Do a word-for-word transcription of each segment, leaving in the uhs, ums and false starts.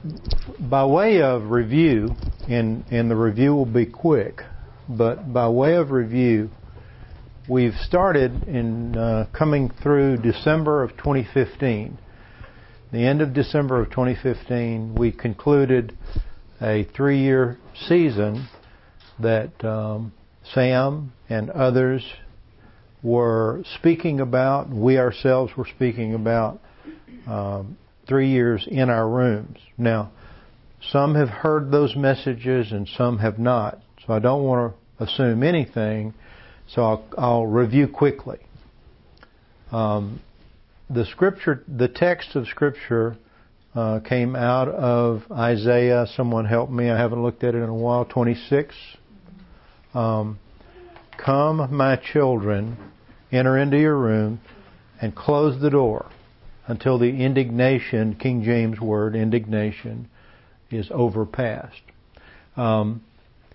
by way of review, and, and the review will be quick, but by way of review, we've started in uh, coming through December of twenty fifteen. The end of December of twenty fifteen, we concluded a three-year season that um, Sam and others were speaking about, we ourselves were speaking about, um, three years in our rooms. Now, some have heard those messages and some have not, so I don't want to assume anything, so I'll, I'll review quickly. Um, the scripture, the text of Scripture uh, came out of Isaiah. Someone help me, I haven't looked at it in a while. twenty-six. Um, Come, my children, enter into your room and close the door until the indignation, King James word, indignation, is overpassed. Um,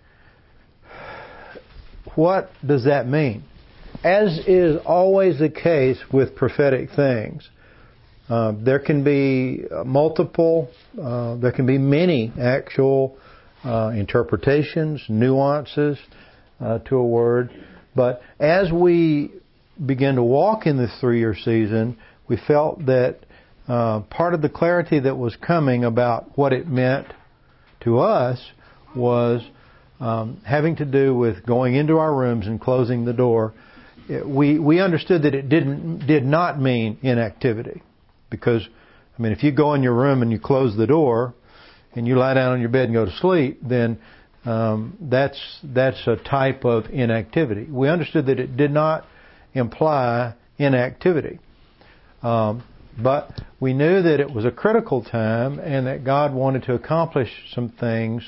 what does that mean? As is always the case with prophetic things, uh, there can be multiple, uh, there can be many actual uh, interpretations, nuances uh, to a word. But as we begin to walk in this three-year season, we felt that uh, part of the clarity that was coming about what it meant to us was um, having to do with going into our rooms and closing the door. We we understood that it didn't did not mean inactivity, because I mean if you go in your room and you close the door and you lie down on your bed and go to sleep, then um, that's that's a type of inactivity. We understood that it did not imply inactivity, um, but we knew that it was a critical time and that God wanted to accomplish some things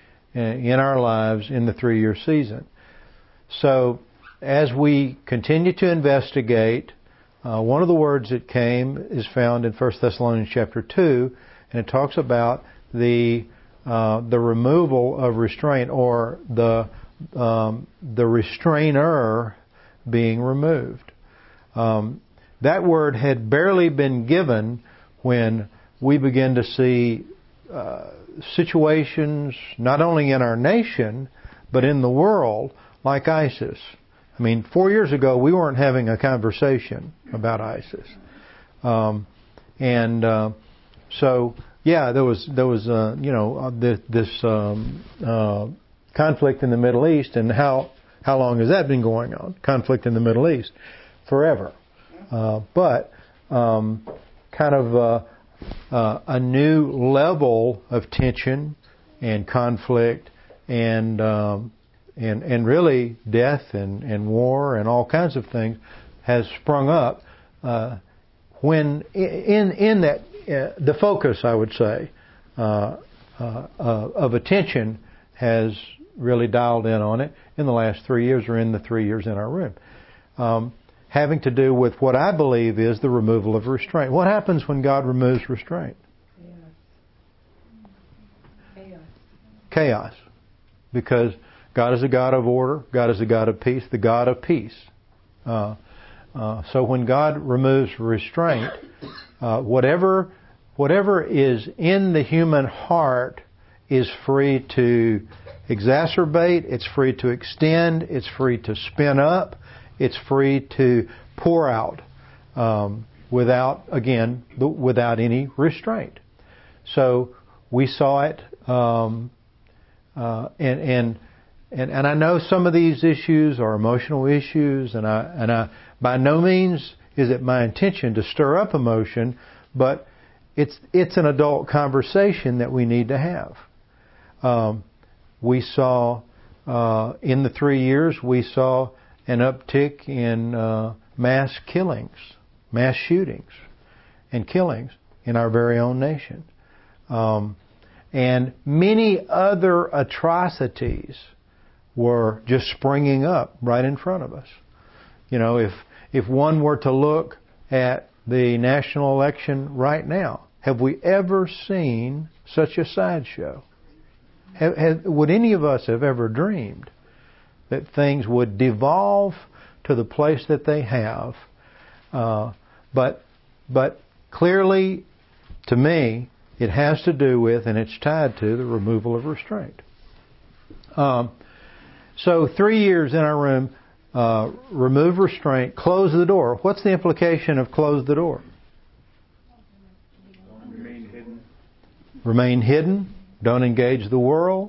in our lives in the three-year season. So, as we continue to investigate, uh, one of the words that came is found in First Thessalonians chapter two, and it talks about the uh, the removal of restraint, or the um, the restrainer being removed. Um, that word had barely been given when we began to see uh, situations not only in our nation but in the world like ISIS. I mean, four years ago, we weren't having a conversation about ISIS. Um, and uh, so, yeah, there was, there was uh, you know, this, this um, uh, conflict in the Middle East. And how, how long has that been going on? Conflict in the Middle East. Forever. Uh, but um, kind of uh, uh, a new level of tension and conflict and um, And, and really death and, and war and all kinds of things has sprung up uh, when in in that uh, the focus, I would say, uh, uh, uh, of attention has really dialed in on it in the last three years or in the three years in our room, um, having to do with what I believe is the removal of restraint. What happens when God removes restraint? Chaos. Chaos. Because God is a God of order. God is a God of peace. The God of peace. Uh, uh, so when God removes restraint, uh, whatever whatever is in the human heart is free to exacerbate. It's free to extend. It's free to spin up. It's free to pour out um, without, again, without any restraint. So we saw it, um, uh, and and. And, and I know some of these issues are emotional issues, and I and I by no means is it my intention to stir up emotion, but it's it's an adult conversation that we need to have. Um, we saw uh, in the three years we saw an uptick in uh, mass killings, mass shootings, and killings in our very own nation, um, and many other atrocities were just springing up right in front of us. You know, if if one were to look at the national election right now, have we ever seen such a sideshow? Have, have, would any of us have ever dreamed that things would devolve to the place that they have? Uh, but but clearly, to me, it has to do with, and it's tied to, the removal of restraint. Um, so three years in our room, uh, remove restraint, close the door. What's the implication of close the door? Remain hidden. Remain hidden. Don't engage the world.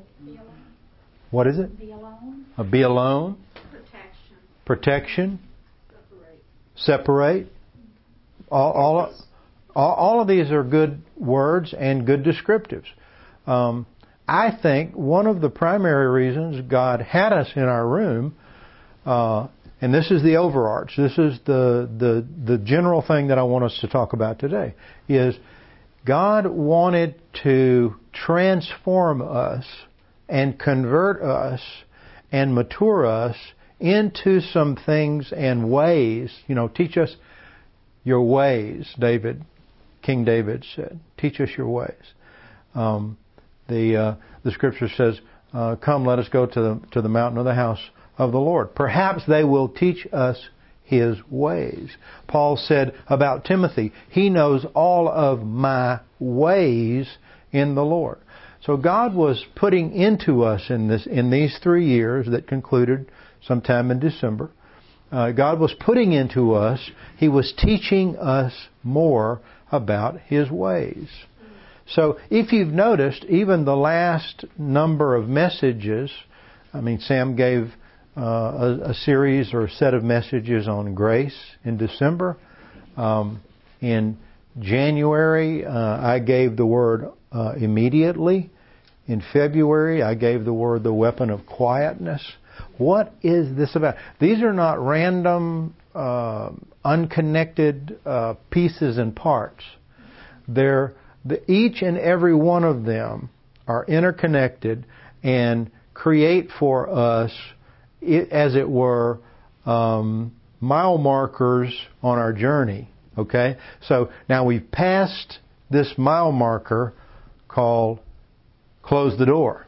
What is it? Be alone. Uh, be alone. Protection. Protection. Separate. Separate. All, all, all, all of these are good words and good descriptives. Um, I think one of the primary reasons God had us in our room, uh, and this is the overarch, this is the, the, the general thing that I want us to talk about today, is God wanted to transform us and convert us and mature us into some things and ways. You know, teach us your ways, David, King David said. Teach us your ways. Um, the uh, the scripture says, uh, "Come, let us go to the to the mountain of the house of the Lord. Perhaps they will teach us His ways." Paul said about Timothy, "He knows all of my ways in the Lord." So God was putting into us in this in these three years that concluded sometime in December. Uh, God was putting into us, He was teaching us more about His ways. So if you've noticed, even the last number of messages, I mean, Sam gave uh, a, a series or a set of messages on grace in December. Um, in January, uh, I gave the word uh, immediately. In February, I gave the word the weapon of quietness. What is this about? These are not random, uh, unconnected uh, pieces and parts. They're the, each and every one of them are interconnected and create for us, it, as it were, um, mile markers on our journey. Okay, so now we've passed this mile marker called close the door.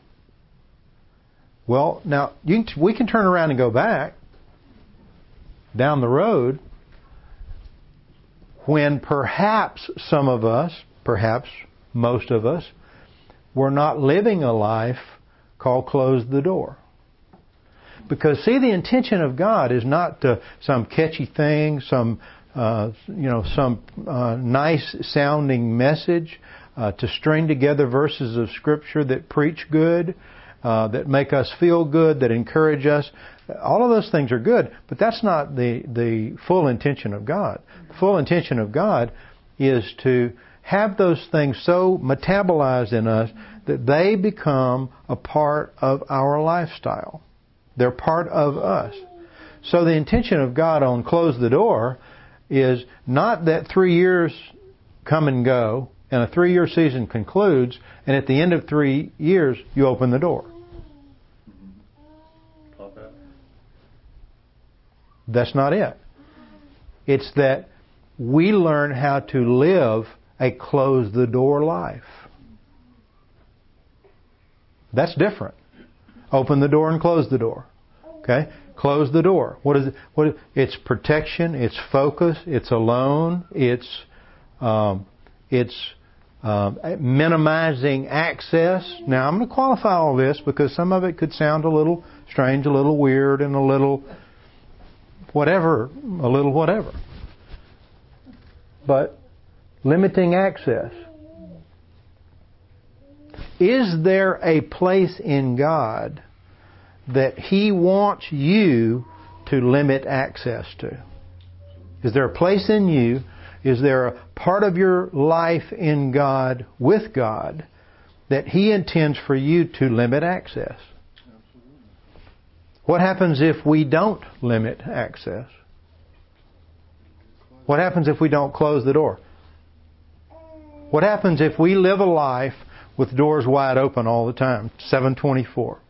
Well, now you can, we can turn around and go back down the road when perhaps some of us, perhaps most of us, were not living a life called close the door. Because see, the intention of God is not to some catchy thing, some uh, you know, some uh, nice sounding message, uh, to string together verses of Scripture that preach good. Uh, that make us feel good, that encourage us. All of those things are good, but that's not the, the full intention of God. The full intention of God is to have those things so metabolized in us that they become a part of our lifestyle. They're part of us. So the intention of God on Close the Door is not that three years come and go, and a three-year season concludes, and at the end of three years, you open the door. That's not it. It's that we learn how to live a close-the-door life. That's different. Open the door and close the door. Okay? Close the door. What is it? What is, it's protection. It's focus. It's alone. It's um, it's um, minimizing access. Now, I'm going to qualify all this because some of it could sound a little strange, a little weird, and a little whatever, a little whatever. But limiting access. Is there a place in God that He wants you to limit access to? Is there a place in you? Is there a part of your life in God, with God, that He intends for you to limit access? What happens if we don't limit access? What happens if we don't close the door? What happens if we live a life with doors wide open all the time, seven twenty-four?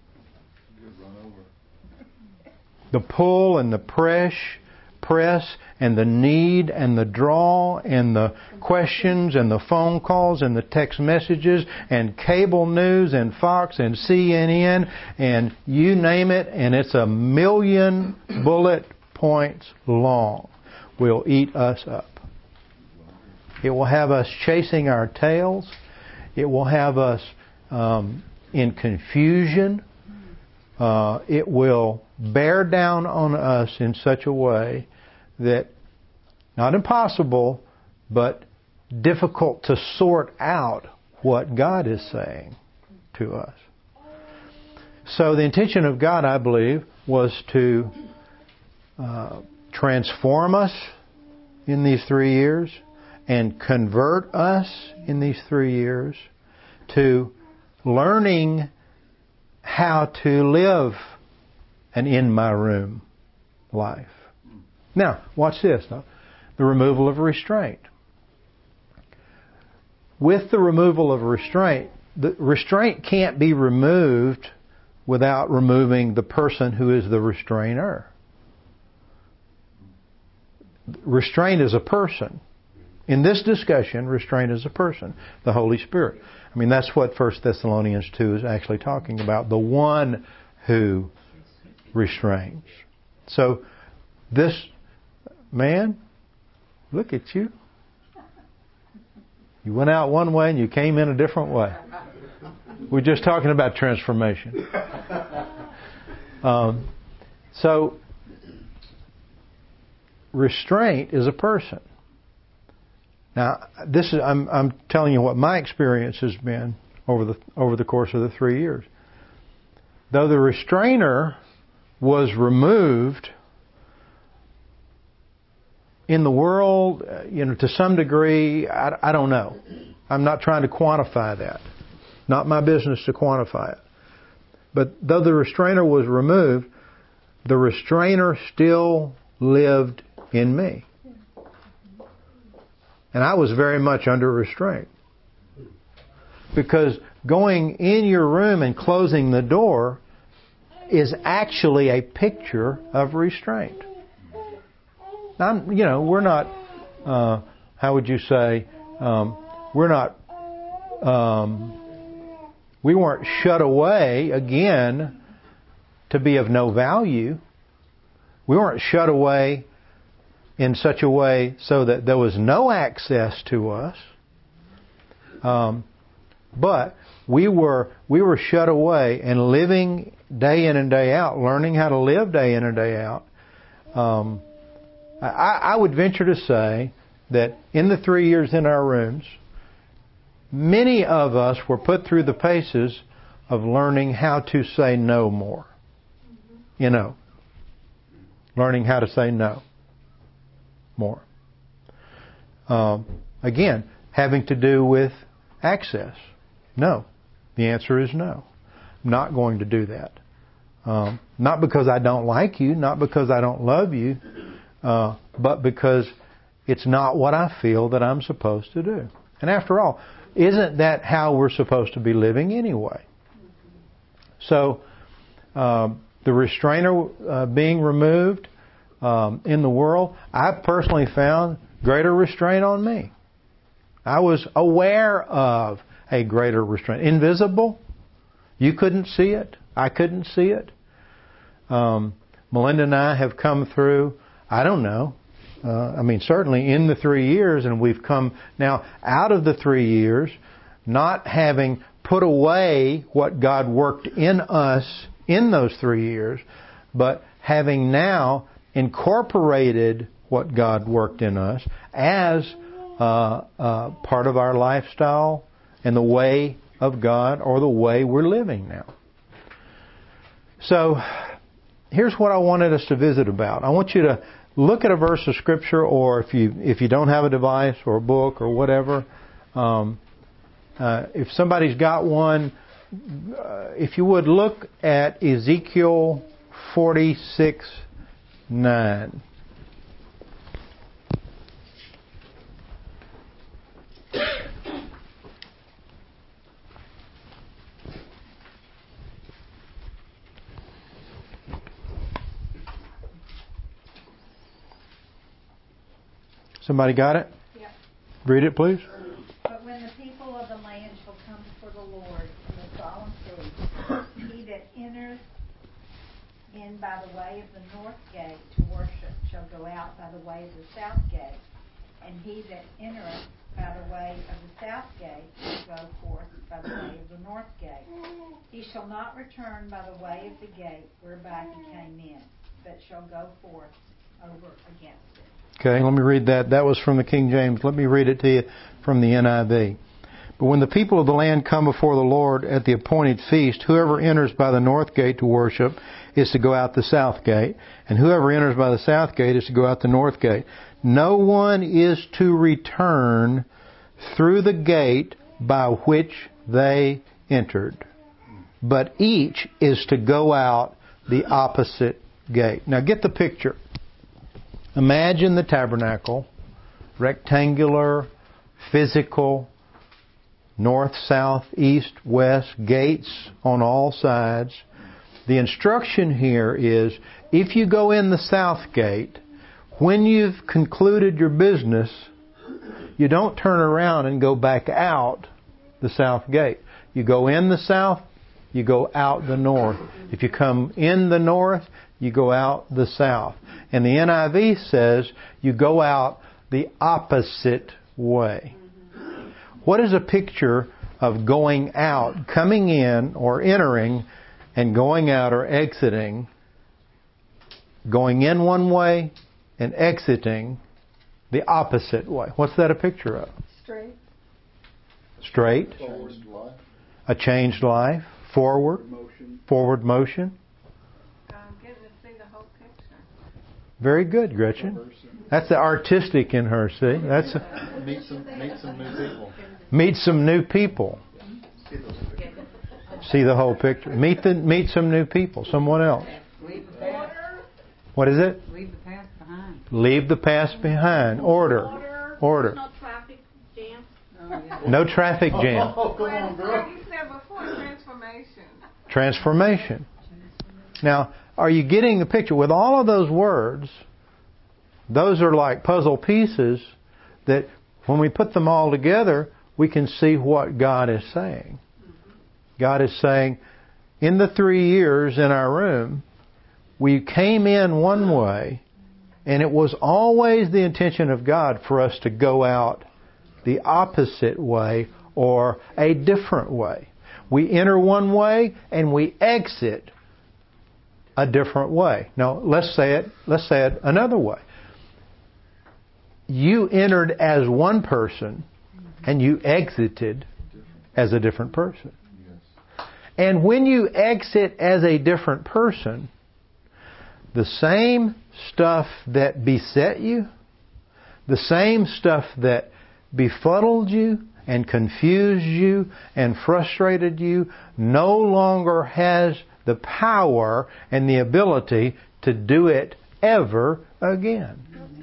The pull and the press, press and the need and the draw and the questions and the phone calls and the text messages and cable news and Fox and C N N and you name it, and it's a million bullet points long, will eat us up. It will have us chasing our tails. It will have us um, in confusion. Uh, it will bear down on us in such a way that, not impossible, but difficult to sort out what God is saying to us. So the intention of God, I believe, was to uh, transform us in these three years and convert us in these three years to learning how to live an in my room life. Now, watch this. The removal of restraint. With the removal of restraint, the restraint can't be removed without removing the person who is the restrainer. Restraint is a person. In this discussion, restraint is a person, the Holy Spirit. I mean, that's what First Thessalonians two is actually talking about, the one who restrains. So, this man, look at you. You went out one way and you came in a different way. We're just talking about transformation. Um, so, restraint is a person. Now, this is I'm I'm telling you what my experience has been over the over the course of the three years. Though the restrainer was removed in the world, you know, to some degree, I, I don't know. I'm not trying to quantify that. Not my business to quantify it. But though the restrainer was removed, the restrainer still lived in me. And I was very much under restraint. Because going in your room and closing the door is actually a picture of restraint. Now, I'm, you know, we're not, uh, how would you say, um, we're not, um, we weren't shut away, again, to be of no value. We weren't shut away in such a way so that there was no access to us. Um, but we were we were shut away and living day in and day out, learning how to live day in and day out. Um, I, I would venture to say that in the three years in our rooms, many of us were put through the paces of learning how to say no more. You know, learning how to say no more. Um, again, having to do with access. No. The answer is no. I'm not going to do that. Um, not because I don't like you, not because I don't love you, uh, but because it's not what I feel that I'm supposed to do. And after all, isn't that how we're supposed to be living anyway? So, um, the restrainer uh, being removed um, in the world, I personally found greater restraint on me. I was aware of a greater restraint. Invisible. You couldn't see it. I couldn't see it. Um, Melinda and I have come through, I don't know, uh, I mean certainly in the three years, and we've come now out of the three years, not having put away what God worked in us in those three years, but having now incorporated what God worked in us as uh, uh, part of our lifestyle and the way of God, or the way we're living now. So, here's what I wanted us to visit about. I want you to look at a verse of Scripture, or if you if you don't have a device or a book or whatever, um, uh, if somebody's got one, uh, if you would look at Ezekiel forty-six nine. Somebody got it? Yep. Read it, please. But when the people of the land shall come before the Lord in the solemn feast, he that enters in by the way of the north gate to worship shall go out by the way of the south gate. And he that entereth by the way of the south gate shall go forth by the way of the north gate. He shall not return by the way of the gate whereby he came in, but shall go forth over against it. Okay, let me read that. That was from the King James. Let me read it to you from the N I V. But when the people of the land come before the Lord at the appointed feast, whoever enters by the north gate to worship is to go out the south gate, and whoever enters by the south gate is to go out the north gate. No one is to return through the gate by which they entered, but each is to go out the opposite gate. Now get the picture. Imagine the tabernacle, rectangular, physical, north, south, east, west, gates on all sides. The instruction here is, if you go in the south gate, when you've concluded your business, you don't turn around and go back out the south gate. You go in the south, you go out the north. If you come in the north, you go out the south. And the N I V says you go out the opposite way. What is a picture of going out, coming in or entering, and going out or exiting? Going in one way and exiting the opposite way. What's that a picture of? Straight. Straight. Forward life. A changed life. Forward. Motion. Forward motion. Um, getting to see the whole picture. Very good, Gretchen. That's the artistic in her, see? That's a, Meet some, meet some new people. meet some new people. See the whole picture. Meet the meet some new people. Someone else. Leave the past. What is it? Leave the past behind. Leave the past behind. Order. Order. Order. No traffic jam. Oh, yeah. No traffic jam. Oh, come on, Like girl. you said before, transformation. Transformation. Now, are you getting the picture? With all of those words, those are like puzzle pieces that when we put them all together, we can see what God is saying. God is saying, in the three years in our room, we came in one way, and it was always the intention of God for us to go out the opposite way or a different way. We enter one way and we exit a different way. Now, let's say it, let's say it another way. You entered as one person and you exited as a different person. And when you exit as a different person, the same stuff that beset you, the same stuff that befuddled you and confused you and frustrated you, no longer has the power and the ability to do it ever again.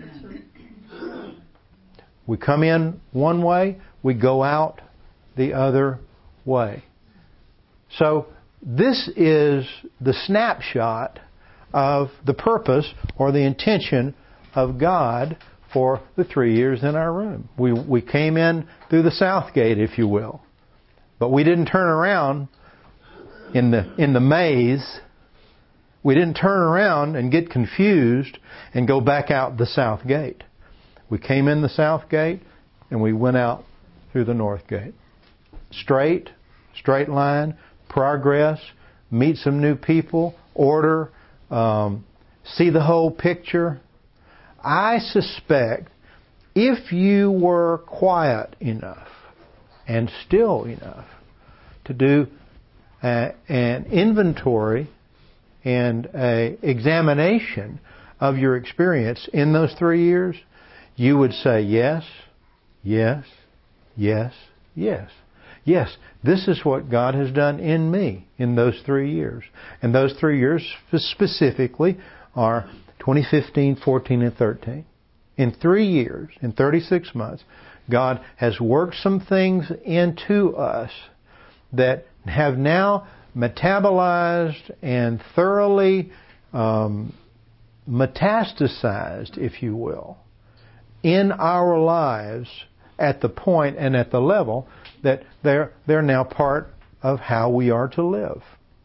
We come in one way, we go out the other way. So this is the snapshot of the purpose or the intention of God for the three years in our room. We we came in through the south gate, if you will, but we didn't turn around in the in the maze. We didn't turn around and get confused and go back out the south gate. We came in the south gate and we went out through the north gate. Straight, straight line, progress, meet some new people, order, um, see the whole picture. I suspect if you were quiet enough and still enough to do a, an inventory and an examination of your experience in those three years, you would say yes, yes, yes, yes. Yes, this is what God has done in me in those three years. And those three years specifically are twenty fifteen, fourteen, and thirteen. In three years, in thirty-six months, God has worked some things into us that have now metabolized and thoroughly um, metastasized, if you will, in our lives at the point and at the level that they're they're now part of how we are to live.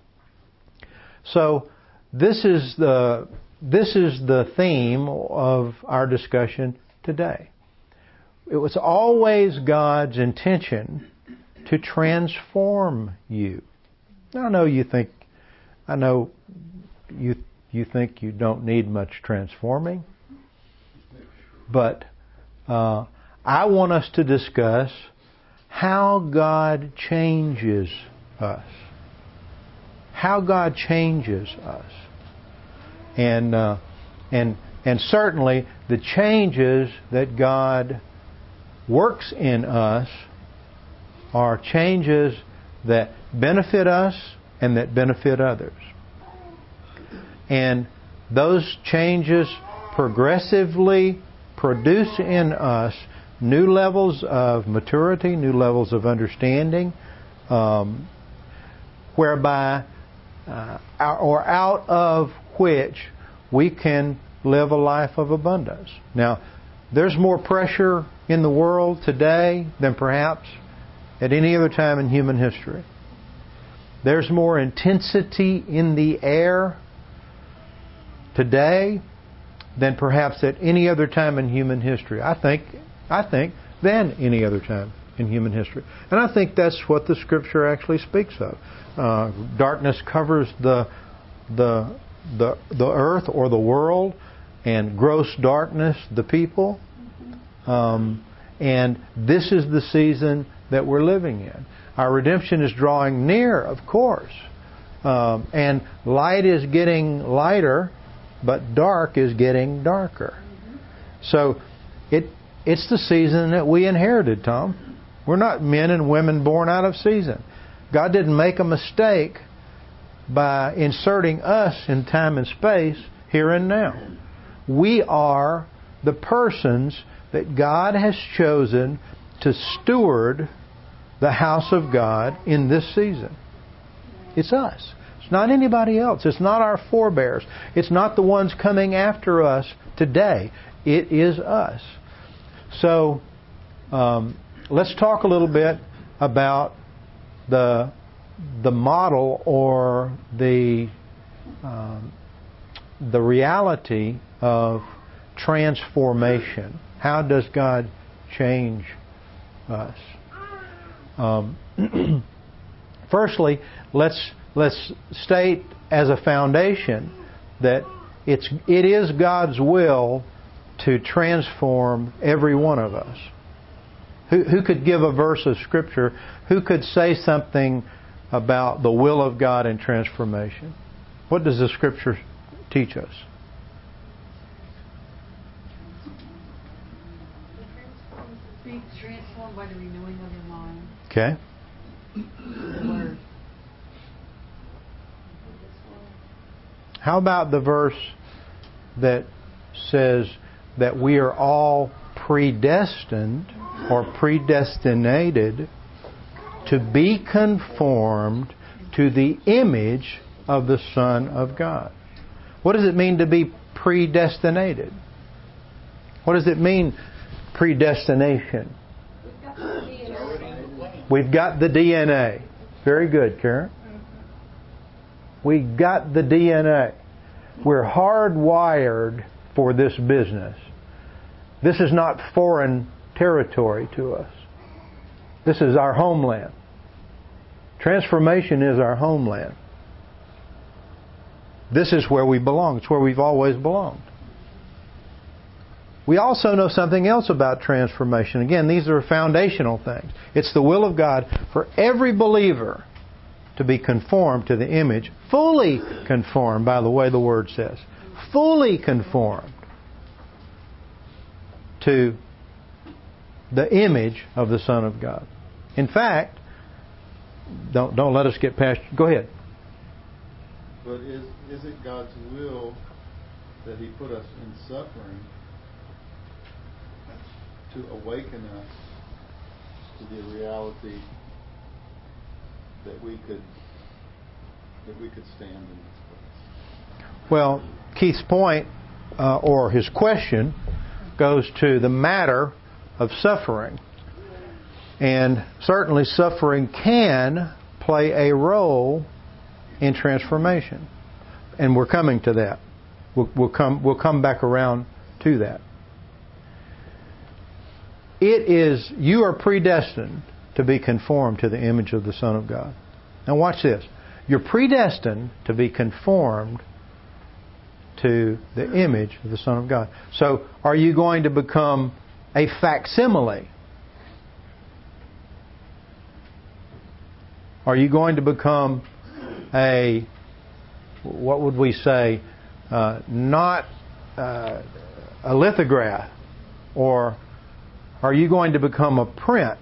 So this is the this is the theme of our discussion today. it was always God's intention to transform you. Now, I know you think, I know you you think you don't need much transforming, but uh, I want us to discuss how God changes us. How God changes us. And uh, and and certainly the changes that God works in us are changes that benefit us and that benefit others. And those changes progressively produce in us new levels of maturity, new levels of understanding, um, whereby uh, or out of which we can live a life of abundance. Now, there's more pressure in the world today than perhaps at any other time in human history. There's more intensity in the air today than perhaps at any other time in human history. I think, I think, than any other time in human history. And I think that's what the Scripture actually speaks of. Uh, darkness covers the the the the earth or the world, and gross darkness the people. Um, and this is the season that we're living in. Our redemption is drawing near, of course, um, and light is getting lighter, but dark is getting darker. So it it's the season that we inherited, Tom. We're not men and women born out of season. God didn't make a mistake by inserting us in time and space here and now. We are the persons that God has chosen to steward the house of God in this season. It's us. It's not anybody else. It's not our forebears. It's not the ones coming after us today. It is us. So, um, let's talk a little bit about the the model or the um, the reality of transformation. How does God change us? Um, firstly, let's let's state as a foundation that it's it is God's will to transform every one of us. Who, who could give a verse of Scripture? Who could say something about the will of God in transformation? What does the Scripture teach us? Be transformed by the renewing of your mind. Okay. The Word. How about the verse that says that we are all predestined or predestinated to be conformed to the image of the Son of God? What does it mean to be predestinated? What does it mean, predestination? We've got the D N A. Very good, Karen. We got the D N A. We're hardwired for this business. This is not foreign territory to us. This is our homeland. Transformation is our homeland. This is where we belong. It's where we've always belonged. We also know something else about transformation. Again, these are foundational things. It's the will of God for every believer to be conformed to the image, fully conformed, by the way the Word says. Fully conformed to the image of the Son of God. In fact, don't don't let us get past. Go ahead. But is is it God's will that He put us in suffering to awaken us to the reality that we could that we could stand in this place? Well, Keith's point uh, or his question goes to the matter of suffering. And certainly suffering can play a role in transformation. And we're coming to that. We'll, we'll come we'll come back around to that. it is, you are predestined to be conformed to the image of the Son of God. Now watch this. You're predestined to be conformed to the image of the Son of God. So, are you going to become a facsimile? Are you going to become a, what would we say, uh, not uh, a lithograph? Or are you going to become a print?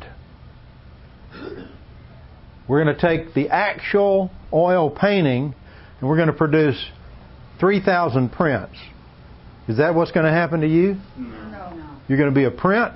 We're going to take the actual oil painting and we're going to produce three thousand prints. Is that what's going to happen to you? No. You're going to be a print?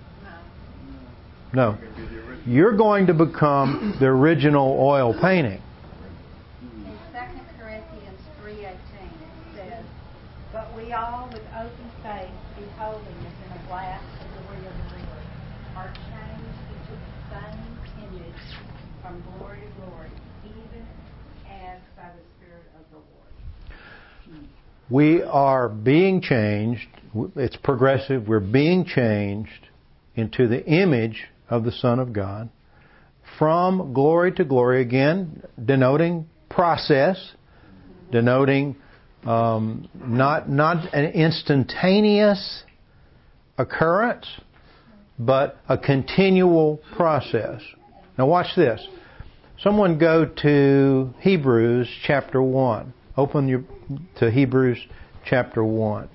No. You're going to become the original oil painting. In Second Corinthians three eighteen it says, "But we all with open face, beholding as in a glass the glory of the Lord, are changed into the same image from glory to glory, even as by the Spirit of the Lord." We are being changed. It's progressive. We're being changed into the image of the Son of God from glory to glory, again denoting process, denoting um, not not an instantaneous occurrence, but a continual process. Now watch this. Someone go to Hebrews chapter one. Open your to Hebrews chapter one.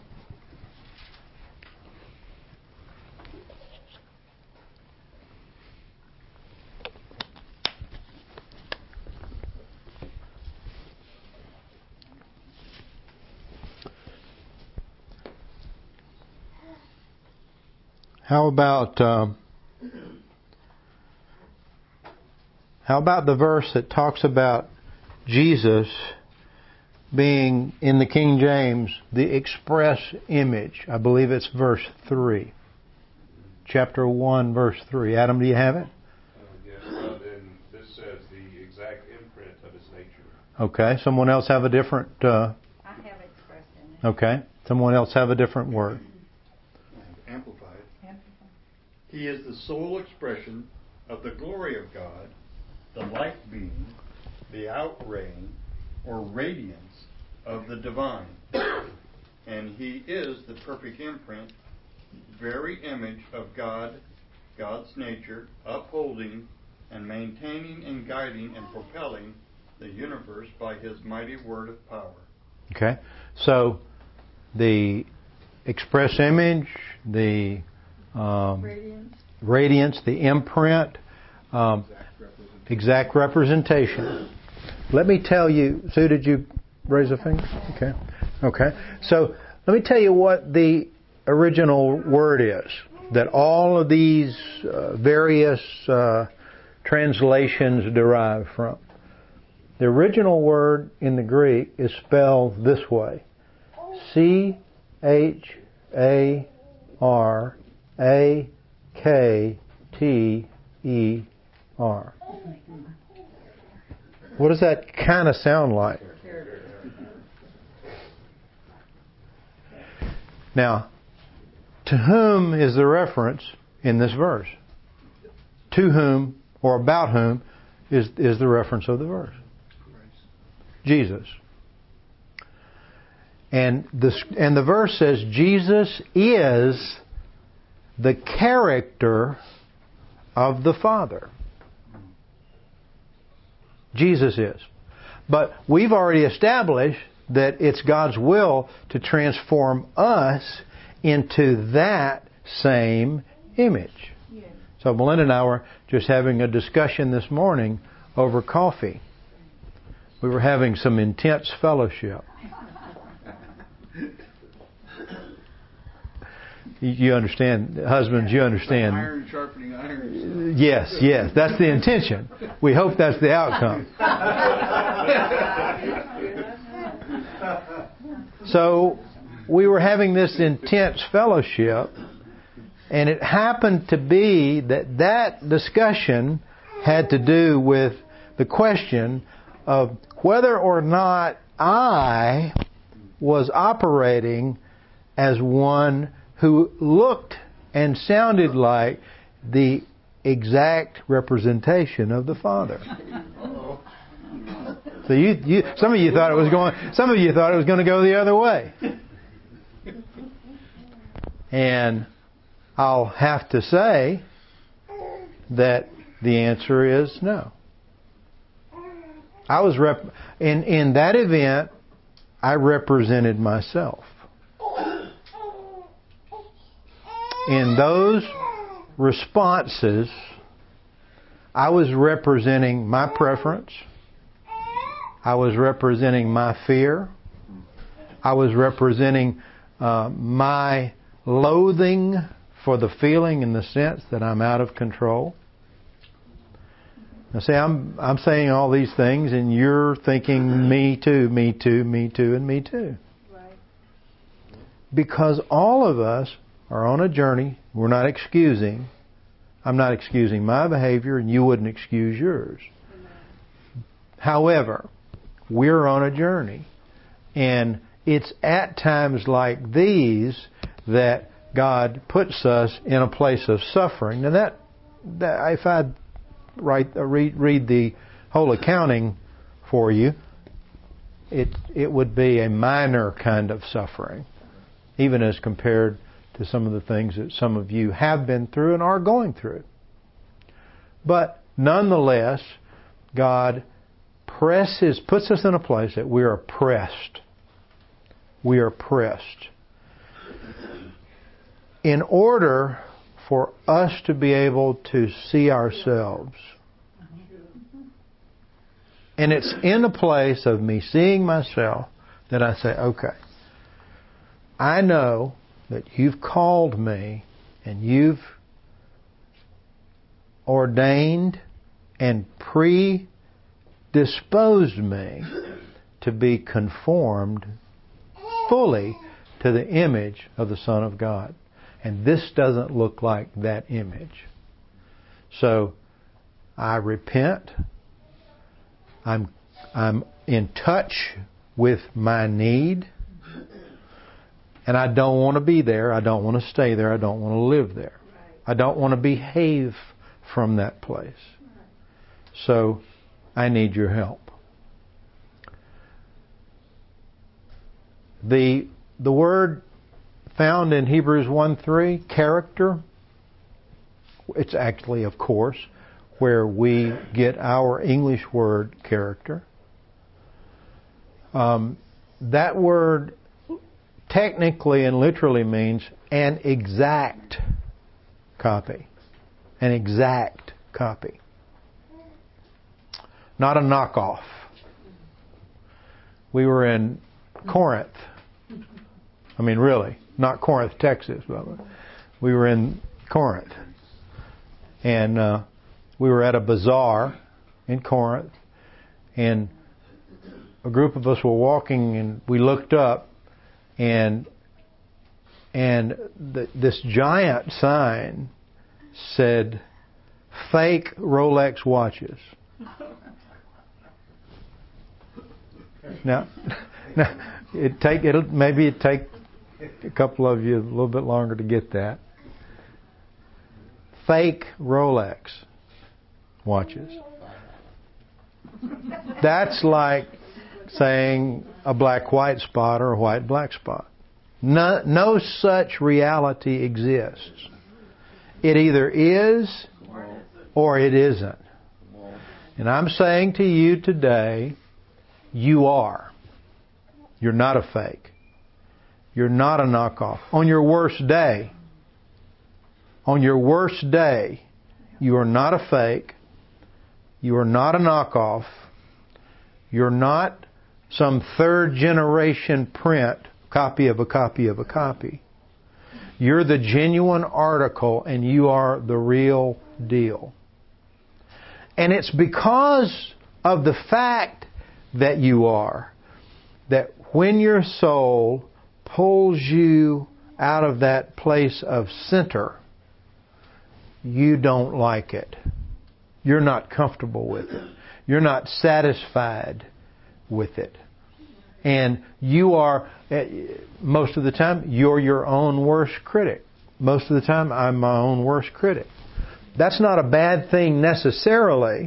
How about um, how about the verse that talks about Jesus being, in the King James, the express image? I believe it's verse three. Chapter one, verse three. Adam, do you have it? Uh, yes, uh, and this says the exact imprint of his nature. Okay. Someone else have a different... Uh, I have expressed in it. okay. Someone else have a different word. Amplified. He is the sole expression of the glory of God, the light being, the outraying or radiance of the divine. And He is the perfect imprint, very image of God, God's nature, upholding and maintaining and guiding and propelling the universe by His mighty word of power. Okay. So, the express image, the um, Radiance. radiance, the imprint, um, exact representation. Let me tell you, Sue, did you raise a finger? Okay. Okay. So, let me tell you what the original word is that all of these uh, various uh, translations derive from. The original word in the Greek is spelled this way: C H A R A K T E R. What does that kind of sound like? Now, to whom is the reference in this verse? To whom or about whom is, is the reference of the verse? Jesus. And the, and the verse says Jesus is the character of the Father. Jesus is. But we've already established that it's God's will to transform us into that same image. Yes. So Melinda and I were just having a discussion this morning over coffee. We were having some intense fellowship. You understand, husbands, you understand. Iron sharpening iron. Yes, yes, that's the intention. We hope that's the outcome. So, we were having this intense fellowship, and it happened to be that that discussion had to do with the question of whether or not I was operating as one who looked and sounded like the exact representation of the Father. So you, you, some of you thought it was going, some of you thought it was going to go the other way. And I'll have to say that the answer is no. I was rep- in in that event, I represented myself. In those responses, I was representing my preference. I was representing my fear. I was representing uh, my loathing for the feeling and the sense that I'm out of control. Now, see, I'm I'm saying all these things, and you're thinking, me too, me too, me too, and me too. Right. Because all of us are on a journey. We're not excusing. I'm not excusing my behavior, and you wouldn't excuse yours. However, we're on a journey. And it's at times like these that God puts us in a place of suffering. Now that, that if I write, read, read the whole accounting for you, it it would be a minor kind of suffering, even as compared to some of the things that some of you have been through and are going through. But nonetheless, God presses, puts us in a place that we are pressed. We are pressed. In order for us to be able to see ourselves. And it's in a place of me seeing myself that I say, okay, I know that you've called me and you've ordained and predisposed me to be conformed fully to the image of the Son of God. And this doesn't look like that image. So I repent. I'm I'm in touch with my need. And I don't want to be there. I don't want to stay there. I don't want to live there. I don't want to behave from that place. So I need your help. The the word found in Hebrews one three, character, it's actually, of course, where we get our English word character. Um, that word technically and literally means an exact copy. An exact copy. Not a knockoff. We were in Corinth. I mean, really. Not Corinth, Texas. But we were in Corinth. And uh, we were at a bazaar in Corinth. And a group of us were walking and we looked up. And and the, this giant sign said, fake Rolex watches. Now, now it take it'll maybe it take a couple of you a little bit longer to get that. Fake Rolex watches. That's like saying a black-white spot or a white-black spot. No, no such reality exists. It either is or it isn't. And I'm saying to you today, you are. You're not a fake. You're not a knockoff. On your worst day, on your worst day, you are not a fake. You are not a knockoff. You're not some third generation print, copy of a copy of a copy. You're the genuine article and you are the real deal. And it's because of the fact that you are, that when your soul pulls you out of that place of center, you don't like it. You're not comfortable with it. You're not satisfied with it. And you are, most of the time, you're your own worst critic. most of the time, I'm my own worst critic. That's not a bad thing necessarily,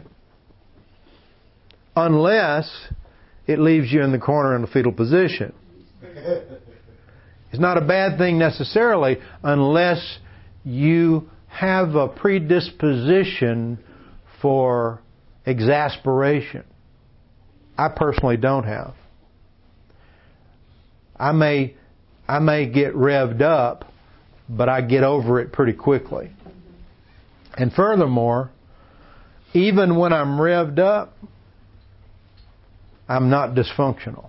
unless it leaves you in the corner in a fetal position. It's not a bad thing necessarily unless you have a predisposition for exasperation. I personally don't have. I may, I may get revved up, but I get over it pretty quickly. And furthermore, even when I'm revved up, I'm not dysfunctional.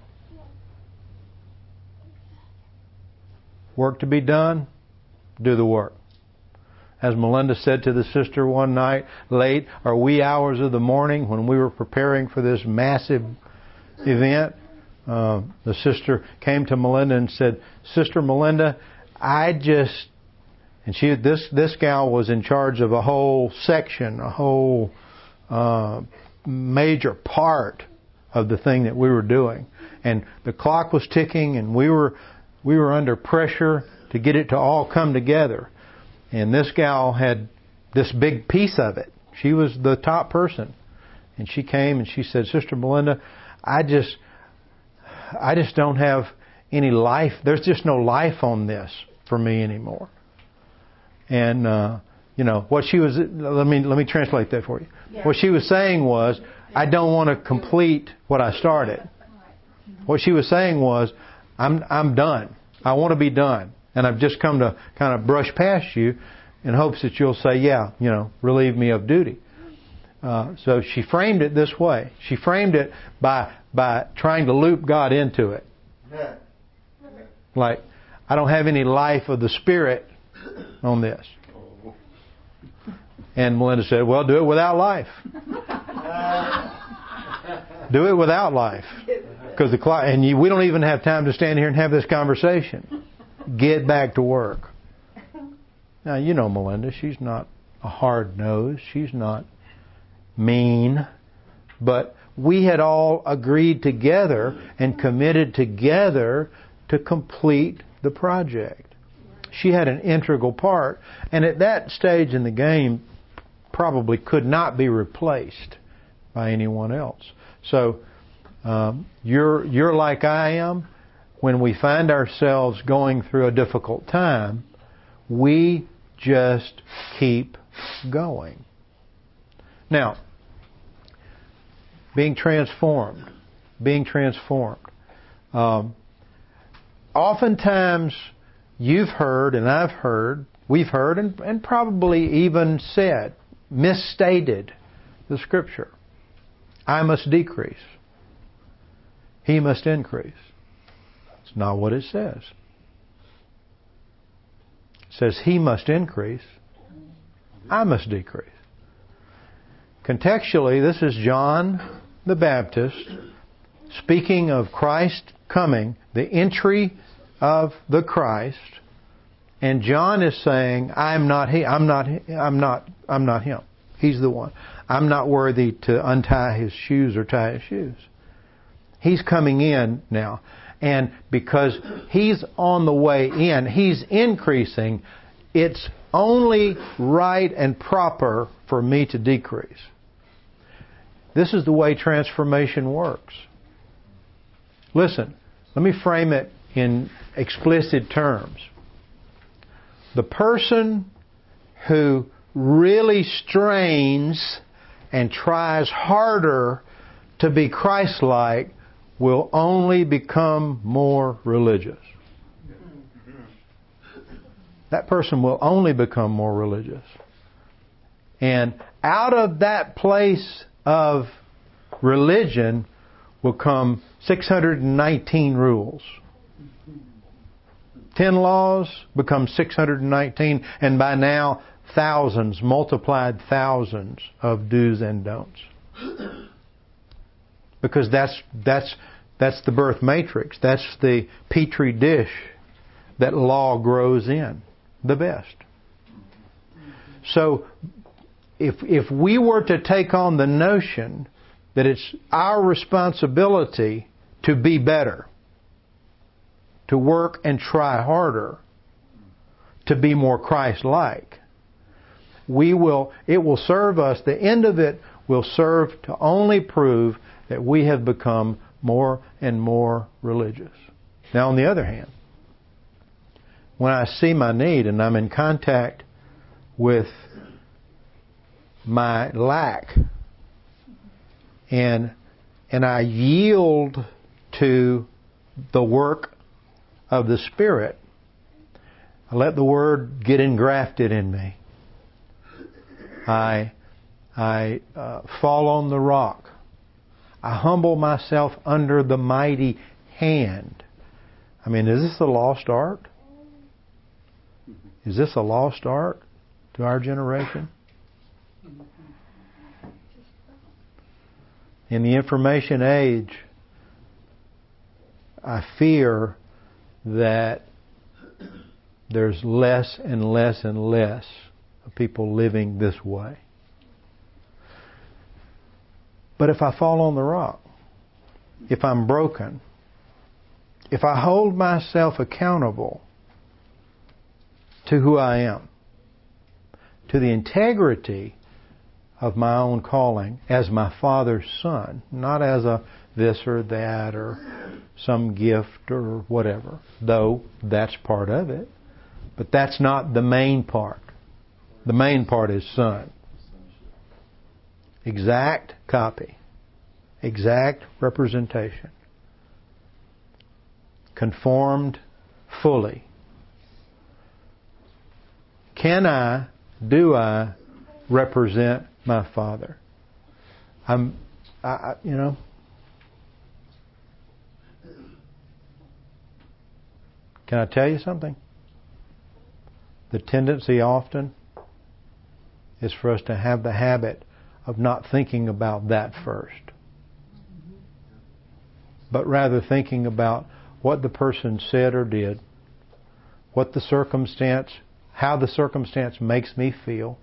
Work to be done, do the work. As Melinda said to the sister one night, late or wee hours of the morning when we were preparing for this massive event, uh, the sister came to Melinda and said, Sister Melinda, I just... And she, this this gal was in charge of a whole section, a whole uh, major part of the thing that we were doing. And the clock was ticking, and we were we were under pressure to get it to all come together. And this gal had this big piece of it. She was the top person. And she came and she said, Sister Melinda, I just I just don't have any life. There's just no life on this for me anymore. And uh, you know what she was. Let me let me translate that for you. Yeah. What she was saying was, I don't want to complete what I started. What she was saying was, I'm I'm done. I want to be done, and I've just come to kind of brush past you, in hopes that you'll say, yeah, you know, relieve me of duty. Uh, so she framed it this way. She framed it by by trying to loop God into it. Like, I don't have any life of the Spirit on this. And Melinda said, well, do it without life. Do it without life. Because the clock, and you, we don't even have time to stand here and have this conversation. Get back to work. Now, you know Melinda, she's not a hard nose. She's not mean. But we had all agreed together and committed together to complete the project. She had an integral part, and at that stage in the game, probably could not be replaced by anyone else. So, um, you're you're like I am. When we find ourselves going through a difficult time, we just keep going. Now, being transformed, being transformed. Um, oftentimes, you've heard, and I've heard, we've heard, and, and probably even said, misstated the Scripture. I must decrease. He must increase. It's not what it says. It says He must increase. I must decrease. Contextually, this is John the Baptist speaking of Christ coming, the entry of the Christ, and John is saying, I'm not he, I'm not I'm not I'm not him. He's the one. I'm not worthy to untie his shoes or tie his shoes. He's coming in now. And because He's on the way in, He's increasing, it's only right and proper for me to decrease. This is the way transformation works. Listen, let me frame it in explicit terms. The person who really strains and tries harder to be Christ-like will only become more religious. That person will only become more religious. And out of that place of religion will come six hundred nineteen rules. Ten laws become six hundred nineteen, and by now thousands, multiplied thousands of do's and don'ts. Because that's that's that's the birth matrix. That's the petri dish that law grows in the best. So if if we were to take on the notion that it's our responsibility to be better, to work and try harder, to be more Christ-like. We will, it will serve us, the end of it will serve to only prove that we have become more and more religious. Now, on the other hand, when I see my need and I'm in contact with my lack, and and I yield to the work of the Spirit, I let the Word get engrafted in me. I I uh, fall on the rock. I humble myself under the mighty hand. I mean, is this a lost art? Is this a lost art to our generation? In the information age, I fear that there's less and less and less of people living this way. But if I fall on the rock, if I'm broken, if I hold myself accountable to who I am, to the integrity of my own calling as my Father's son, not as a this or that or some gift or whatever, though that's part of it. But that's not the main part. The main part is son. Exact copy. Exact representation. Conformed fully. Can I, do I represent my Father? I'm, I, I, you know, can I tell you something? The tendency often is for us to have the habit of not thinking about that first, but rather thinking about what the person said or did, what the circumstance, how the circumstance makes me feel.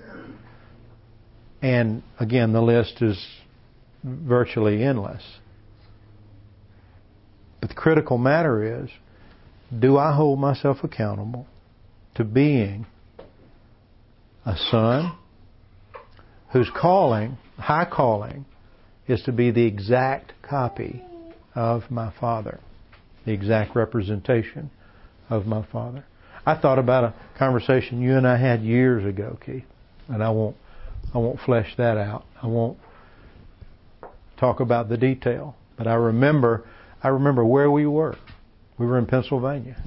And again, the list is virtually endless. But the critical matter is, do I hold myself accountable to being a son whose calling, high calling, is to be the exact copy of my Father, the exact representation of my Father? I thought about a conversation you and I had years ago, Keith, and I won't I won't flesh that out. I won't talk about the detail. But I remember I remember where we were. We were in Pennsylvania.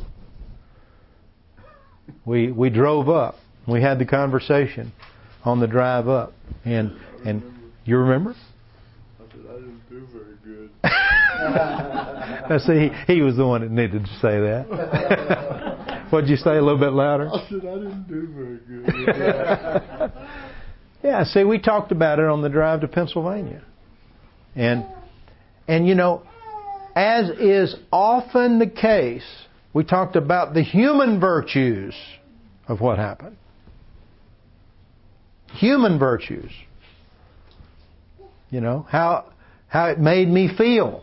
We we drove up. We had the conversation on the drive up. And and you remember? I said I didn't do very good. Now, see, he, he was the one that needed to say that. What'd you say? A little bit louder? I said I didn't do very good. Yeah, see, we talked about it on the drive to Pennsylvania. And, and you know, as is often the case, we talked about the human virtues of what happened. Human virtues. You know, how how it made me feel.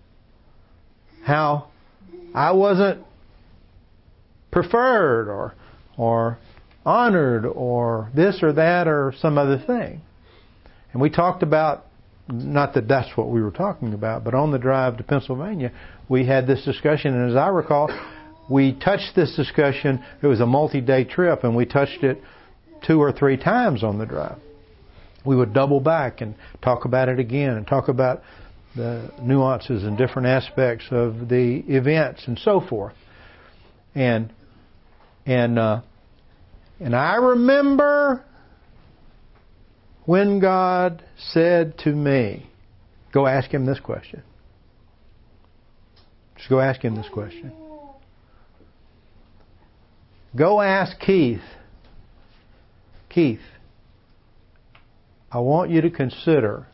How I wasn't preferred or or honored or this or that or some other thing. And we talked about, not that that's what we were talking about, but on the drive to Pennsylvania, we had this discussion. And as I recall, we touched this discussion. It was a multi-day trip, and we touched it two or three times on the drive. We would double back and talk about it again and talk about the nuances and different aspects of the events and so forth. And and uh, and I remember when God said to me, go ask Him this question. Just go ask Him this question. Go ask Keith. Keith, I want you to consider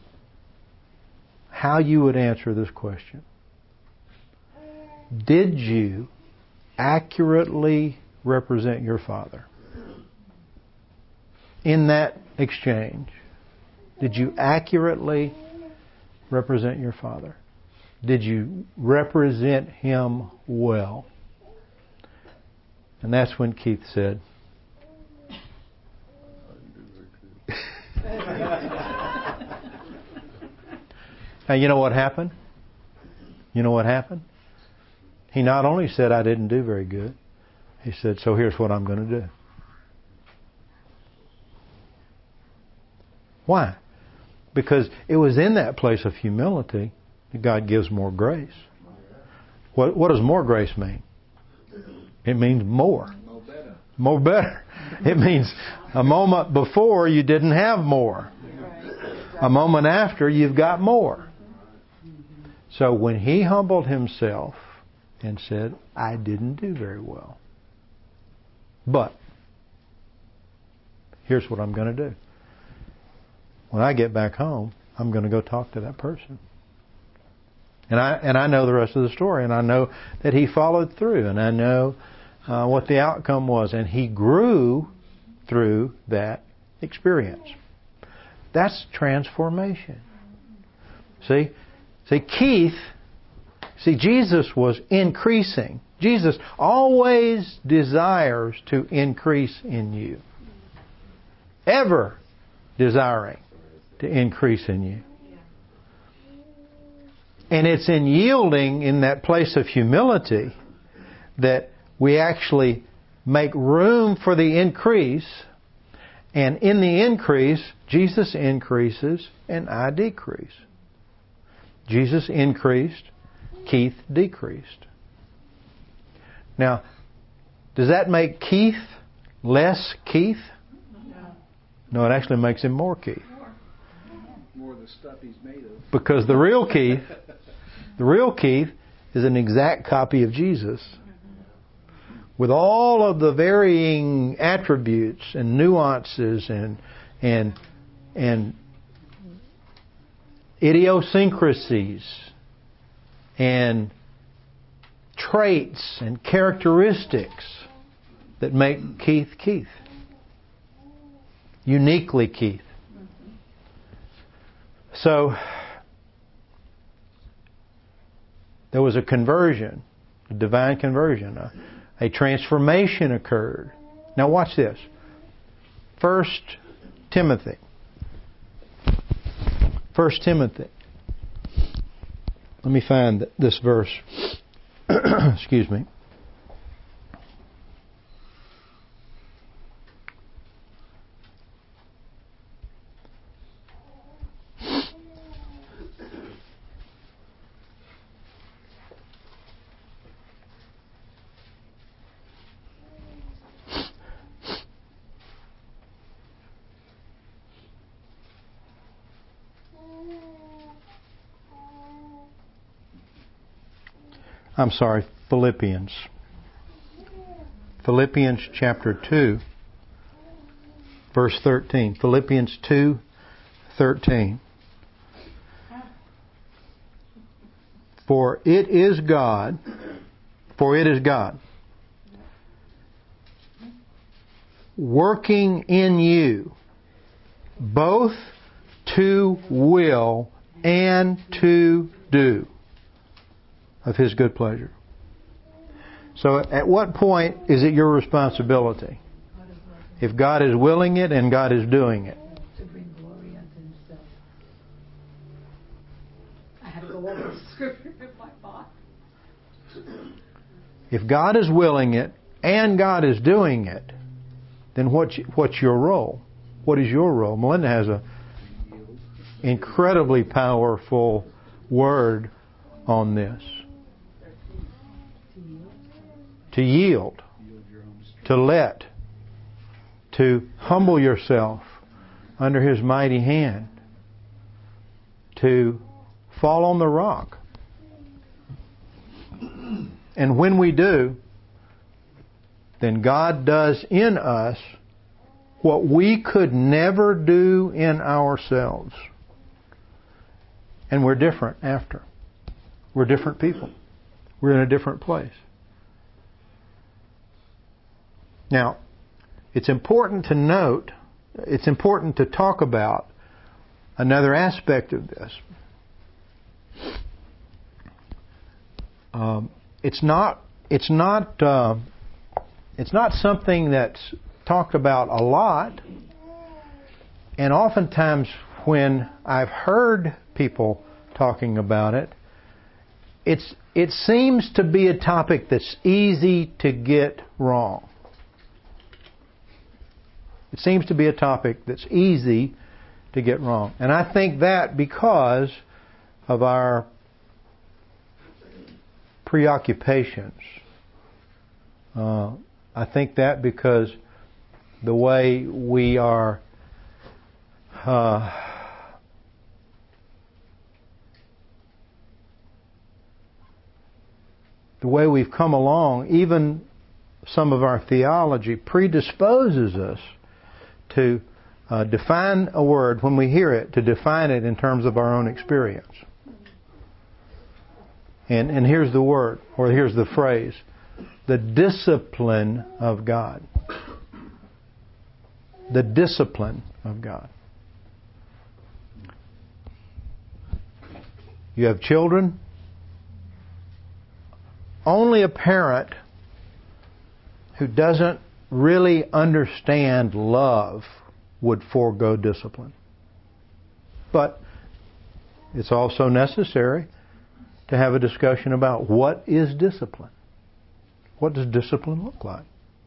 how you would answer this question. Did you accurately represent your Father in that exchange? Did you accurately represent your Father? Did you represent Him well? And that's when Keith said, now you know what happened? You know what happened? He not only said, I didn't do very good. He said, so here's what I'm going to do. Why? Because it was in that place of humility that God gives more grace. What, what does more grace mean? It means more. More better. More better. It means a moment before you didn't have more. A moment after you've got more. So when he humbled himself and said, I didn't do very well. But here's what I'm going to do. When I get back home, I'm going to go talk to that person. And I and I know the rest of the story, and I know that he followed through, and I know uh, what the outcome was, and he grew through that experience. That's transformation. See, see, Keith. See, Jesus was increasing. Jesus always desires to increase in you. Ever desiring to increase in you. And it's in yielding in that place of humility that we actually make room for the increase. And in the increase, Jesus increases and I decrease. Jesus increased, Keith decreased. Now, does that make Keith less Keith? No, it actually makes him more Keith. More of the stuff he's made of. Because the real Keith, the real Keith is an exact copy of Jesus. With all of the varying attributes and nuances and and and idiosyncrasies and traits and characteristics that make Keith Keith. Uniquely Keith. So there was a conversion, a divine conversion, a, a transformation occurred. Now watch this. First Timothy. First Timothy. Let me find this verse. Excuse me. I'm sorry, Philippians. Philippians chapter two, verse thirteen. Philippians two, thirteen. For it is God, for it is God, working in you, both to will and to do of His good pleasure. So at what point is it your responsibility? If God is willing it and God is doing it. To bring glory unto Himself. I had to go over the scripture in my thought. If God is willing it and God is doing it, then what's, what's your role? What is your role? Melinda has a incredibly powerful word on this. To yield, to let, to humble yourself under His mighty hand, to fall on the rock. And when we do, then God does in us what we could never do in ourselves. And we're different after. We're different people. We're in a different place. Now, it's important to note, it's important to talk about another aspect of this. Um, it's not, it's not uh, it's not something that's talked about a lot. And oftentimes when I've heard people talking about it, it's it seems to be a topic that's easy to get wrong. It seems to be a topic that's easy to get wrong. And I think that because of our preoccupations. Uh, I think that because the way we are uh, the way we've come along, even some of our theology predisposes us to uh, define a word when we hear it, to define it in terms of our own experience. And, and here's the word, or here's the phrase, the discipline of God. The discipline of God. You have children. Only a parent who doesn't really understand love would forego discipline. But it's also necessary to have a discussion about what is discipline. What does discipline look like?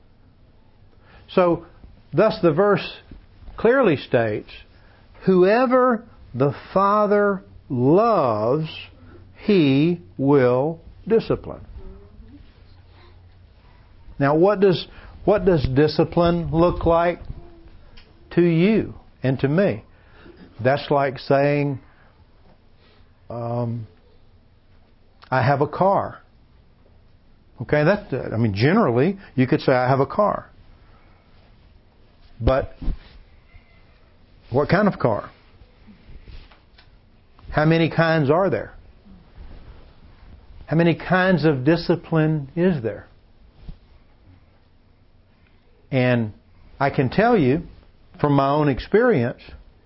So, thus the verse clearly states, whoever the Father loves, He will discipline. Now, what does what does discipline look like to you and to me? That's like saying, um, I have a car. Okay, that's, I mean, generally, you could say, I have a car. But, what kind of car? How many kinds are there? How many kinds of discipline is there? And I can tell you, from my own experience,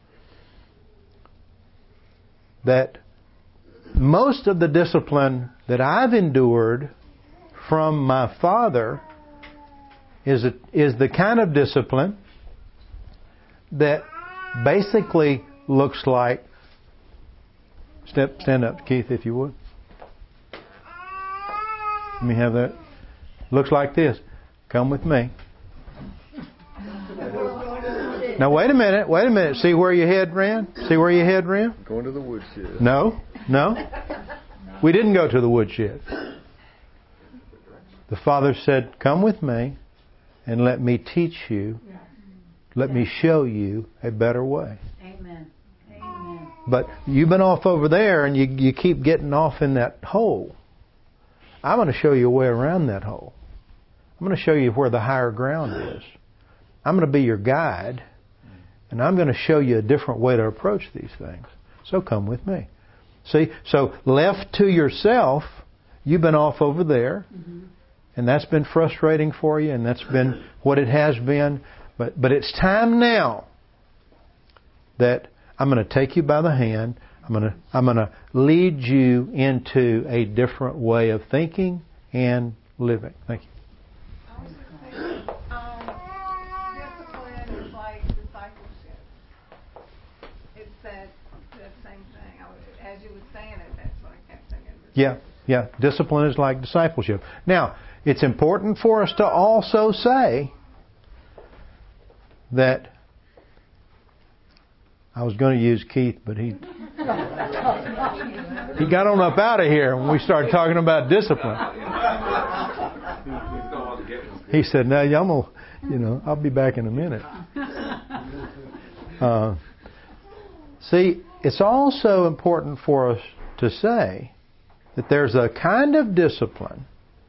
that most of the discipline that I've endured from my father is a, is the kind of discipline that basically looks like, step stand up, Keith, if you would. Let me have that. Looks like this. Come with me. Now wait a minute, wait a minute. See where your head ran? See where your head ran? Going to the woodshed. No, no. We didn't go to the woodshed. The Father said, come with me and let me teach you. Let me show you a better way. Amen. Amen. But you've been off over there and you, you keep getting off in that hole. I'm going to show you a way around that hole. I'm going to show you where the higher ground is. I'm going to be your guide. And I'm going to show you a different way to approach these things. So come with me. See, so left to yourself, you've been off over there. Mm-hmm. And that's been frustrating for you. And that's been what it has been. But but it's time now that I'm going to take you by the hand. I'm going to I'm going to lead you into a different way of thinking and living. Thank you. I was just thinking, um, discipline is like discipleship. It's that that same thing. I was, as you were saying it, that's what I kept thinking. Yeah, yeah. Discipline is like discipleship. Now, it's important for us to also say that I was going to use Keith, but he he got on up out of here when we started talking about discipline. He said, "Now, I'm gonna, you know, I'll be back in a minute." Uh, see, it's also important for us to say that there's a kind of discipline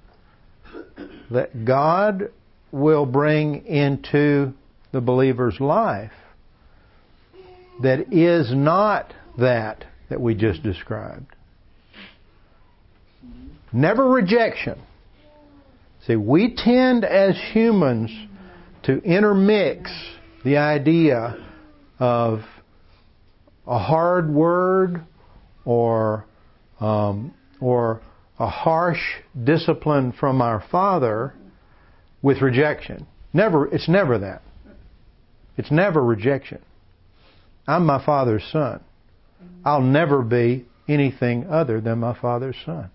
that God will bring into the believer's life that is not that that we just described. Never rejection. See, we tend as humans to intermix the idea of a hard word or um, or a harsh discipline from our Father with rejection. Never, it's never that. It's never rejection. I'm my Father's son. I'll never be anything other than my Father's son.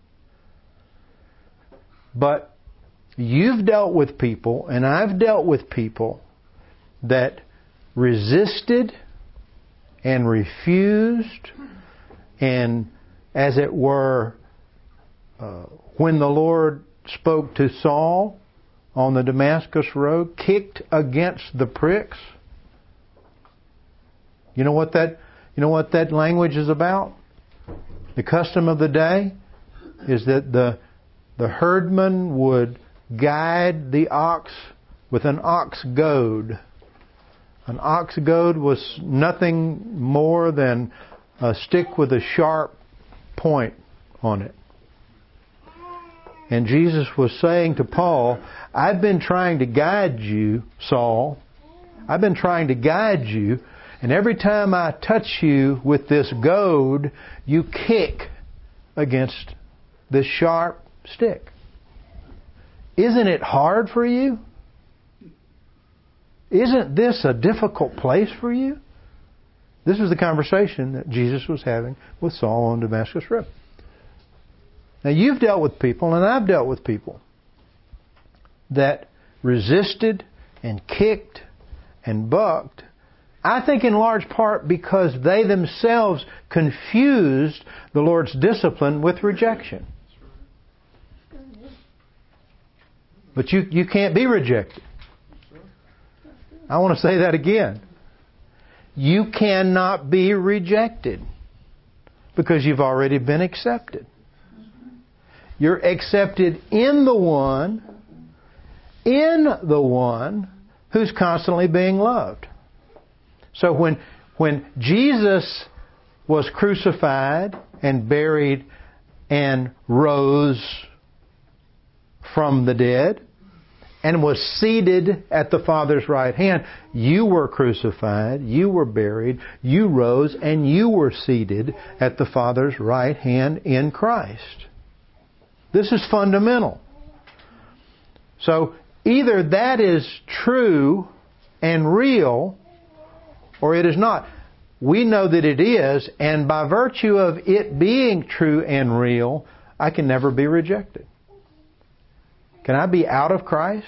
But you've dealt with people, and I've dealt with people that resisted and refused and, as it were, uh, when the Lord spoke to Saul on the Damascus Road, kicked against the pricks. You know what that, you know what that language is about? The custom of the day is that the the herdman would guide the ox with an ox goad. An ox goad was nothing more than a stick with a sharp point on it. And Jesus was saying to Paul, I've been trying to guide you, Saul. I've been trying to guide you. And every time I touch you with this goad, you kick against this sharp stick. Isn't it hard for you? Isn't this a difficult place for you? This is the conversation that Jesus was having with Saul on Damascus Road. Now you've dealt with people, and I've dealt with people that resisted and kicked and bucked, I think in large part because they themselves confused the Lord's discipline with rejection. But you, you can't be rejected. I want to say that again. You cannot be rejected because you've already been accepted. You're accepted in the one, in the one who's constantly being loved. So when, when Jesus was crucified and buried and rose from the dead and was seated at the Father's right hand, you were crucified, you were buried, you rose, and you were seated at the Father's right hand in Christ. This is fundamental. So either that is true and real, or it is not. We know that it is, and by virtue of it being true and real, I can never be rejected. Can I be out of Christ?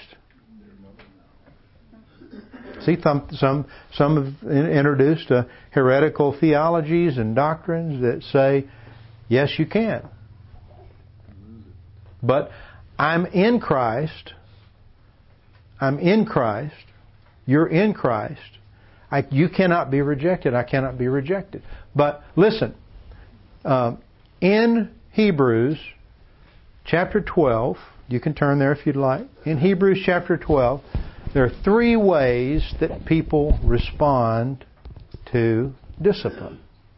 See, some some some have introduced uh, heretical theologies and doctrines that say, yes, you can. But I'm in Christ. I'm in Christ. You're in Christ. I, you cannot be rejected. I cannot be rejected. But listen, um, in Hebrews chapter twelve, you can turn there if you'd like. In Hebrews chapter twelve, there are three ways that people respond to discipline.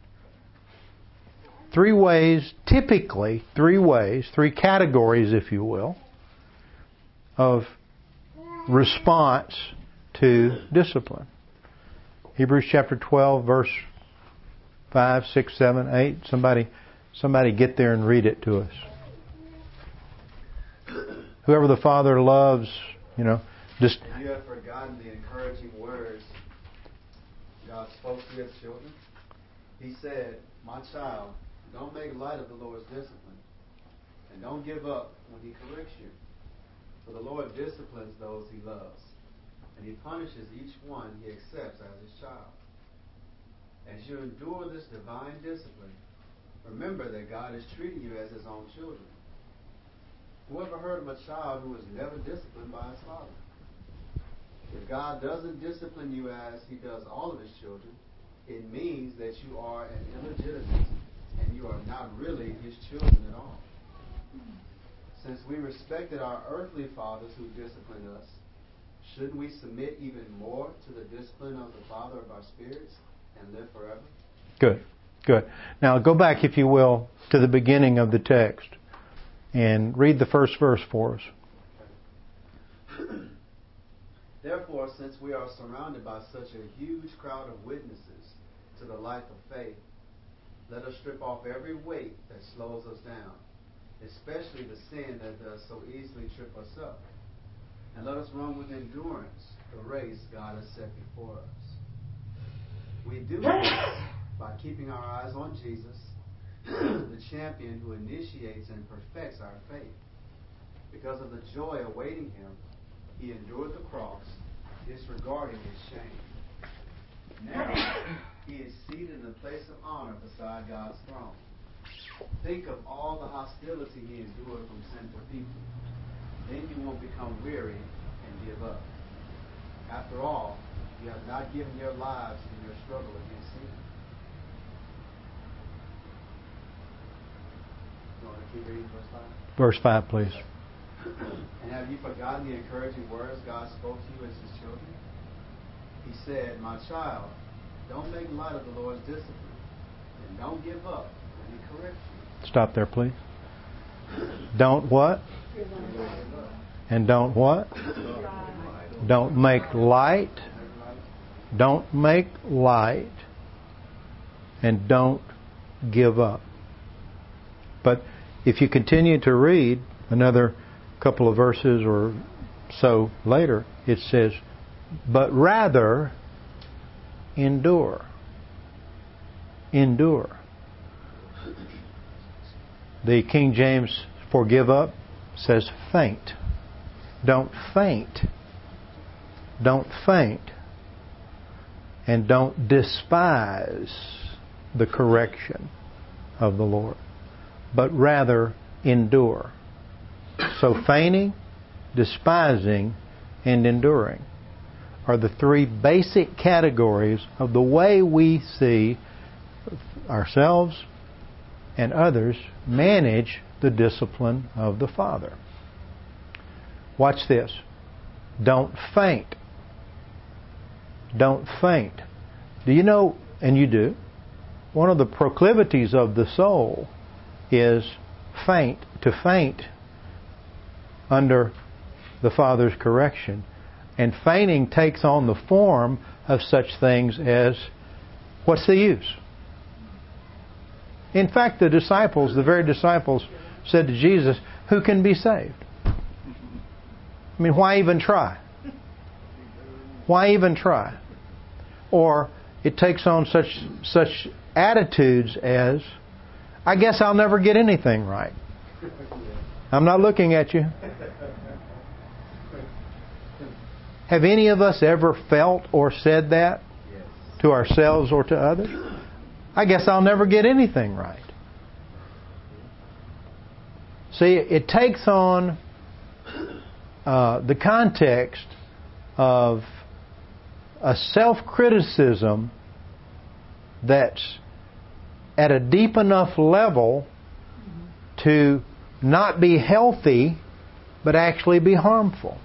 Three ways, typically three ways, three categories, if you will, of response to discipline. Hebrews chapter twelve, verse five, six, seven, eight. Somebody, somebody get there and read it to us. Whoever the Father loves, you know, just... And you have forgotten the encouraging words God spoke to His children. He said, my child, don't make light of the Lord's discipline, and don't give up when He corrects you. For the Lord disciplines those He loves, and He punishes each one He accepts as His child. As you endure this divine discipline, remember that God is treating you as His own children. Whoever heard of a child who was never disciplined by his father? If God doesn't discipline you as He does all of His children, it means that you are an illegitimate and you are not really His children at all. Since we respected our earthly fathers who disciplined us, shouldn't we submit even more to the discipline of the Father of our spirits and live forever? Good, good. Now go back, if you will, to the beginning of the text and read the first verse for us. Therefore, since we are surrounded by such a huge crowd of witnesses to the life of faith, let us strip off every weight that slows us down, especially the sin that does so easily trip us up. And let us run with endurance the race God has set before us. We do this by keeping our eyes on Jesus, the champion who initiates and perfects our faith. Because of the joy awaiting him, he endured the cross, disregarding his shame. Now, he is seated in the place of honor beside God's throne. Think of all the hostility he endured from sinful people. Then you won't become weary and give up. After all, you have not given your lives in your struggle against sin. You want to keep reading verse five? Verse five, please. And have you forgotten the encouraging words God spoke to you as his children? He said, my child, don't make light of the Lord's discipline, and don't give up when he corrects you. Stop there, please. Don't what? And don't what? Don't make light. Don't make light. And don't give up. But if you continue to read another couple of verses or so later, it says, but rather endure. Endure. The King James for give up says faint. Don't faint. Don't faint. And don't despise the correction of the Lord, but rather endure. So fainting, despising, and enduring are the three basic categories of the way we see ourselves and others manage the discipline of the Father. Watch this. Don't faint. Don't faint. Do you know, and you do, one of the proclivities of the soul is faint, to faint under the Father's correction. And fainting takes on the form of such things as, what's the use? In fact, the disciples, the very disciples, said to Jesus, who can be saved? I mean, why even try? Why even try? Or it takes on such such attitudes as, I guess I'll never get anything right. I'm not looking at you. Have any of us ever felt or said that to ourselves or to others? I guess I'll never get anything right. See, it takes on uh, the context of a self-criticism that's at a deep enough level to not be healthy, but actually be harmful.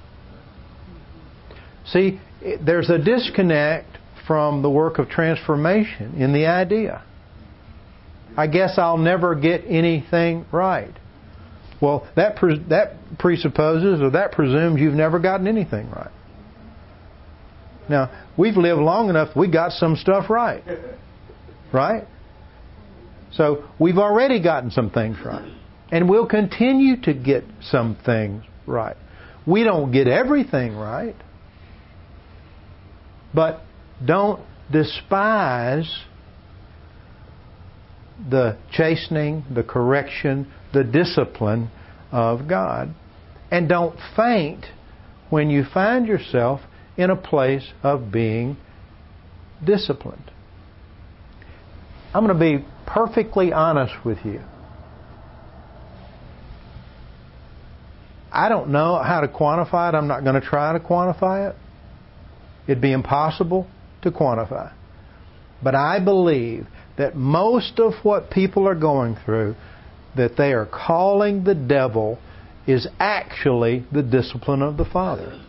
See, there's a disconnect from the work of transformation in the idea. I guess I'll never get anything right. Well, that pre- that presupposes or that presumes you've never gotten anything right. Now, we've lived long enough, we got some stuff right. Right? So, we've already gotten some things right. And we'll continue to get some things right. We don't get everything right. But don't despise the chastening, the correction, the discipline of God. And don't faint when you find yourself in a place of being disciplined. I'm going to be perfectly honest with you. I don't know how to quantify it. I'm not going to try to quantify it. It'd be impossible to quantify. But I believe that most of what people are going through, that they are calling the devil, is actually the discipline of the Father.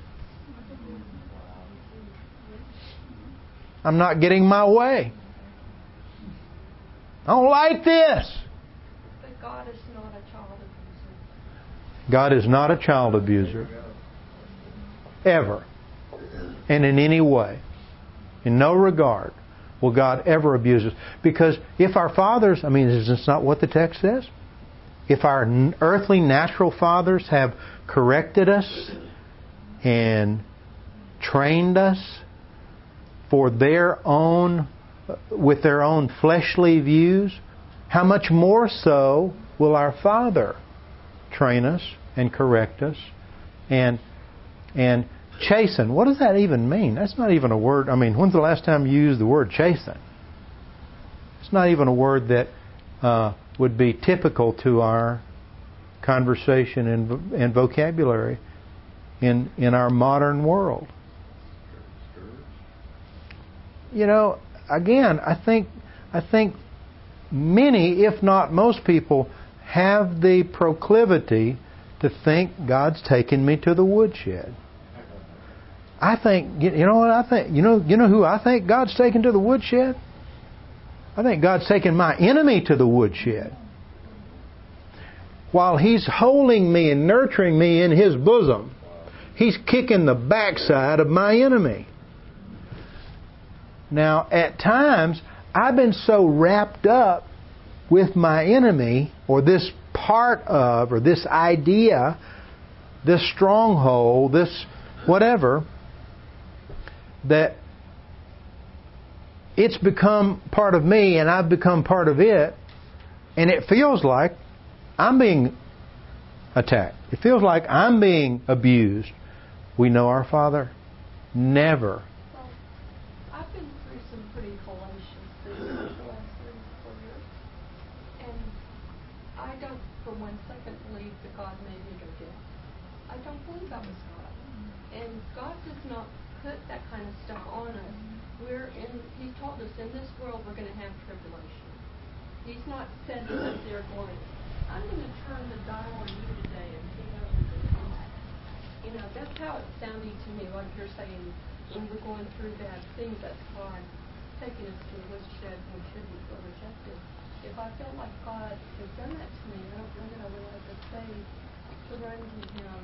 I'm not getting my way. I don't like this. But God is not a child abuser. God is not a child abuser. Ever. And in any way. In no regard will God ever abuse us. Because if our fathers, I mean, is this not what the text says? If our earthly natural fathers have corrected us and trained us for their own, with their own fleshly views, how much more so will our Father train us and correct us and and chasten? What does that even mean? That's not even a word. I mean, when's the last time you used the word chasten? It's not even a word that uh, would be typical to our conversation and, and vocabulary in in our modern world. You know, again, I think I think many, if not most people, have the proclivity to think God's taken me to the woodshed. I think, you know what I think? You know, you know who I think God's taken to the woodshed? I think God's taken my enemy to the woodshed. While He's holding me and nurturing me in His bosom, He's kicking the backside of my enemy. Now, at times, I've been so wrapped up with my enemy, or this part of, or this idea, this stronghold, this whatever, that it's become part of me and I've become part of it, and it feels like I'm being attacked. It feels like I'm being abused. We know our Father never. Well, I've been through some pretty hellacious things the last three, four years, and I don't for one second believe that God made me go dead. I don't believe that was God. And God does not put that kind of stuff on us. We're in, He told us in this world we're going to have tribulation. He's not said to us there going, I'm going to turn the dial on you today and see how you become. You know, that's how it's sounding to me, like you're saying, when we're going through bad things, that's God taking us to a woodshed and we shouldn't feel rejected. If I feel like God has done that to me, I don't know that I would like to say to run to Him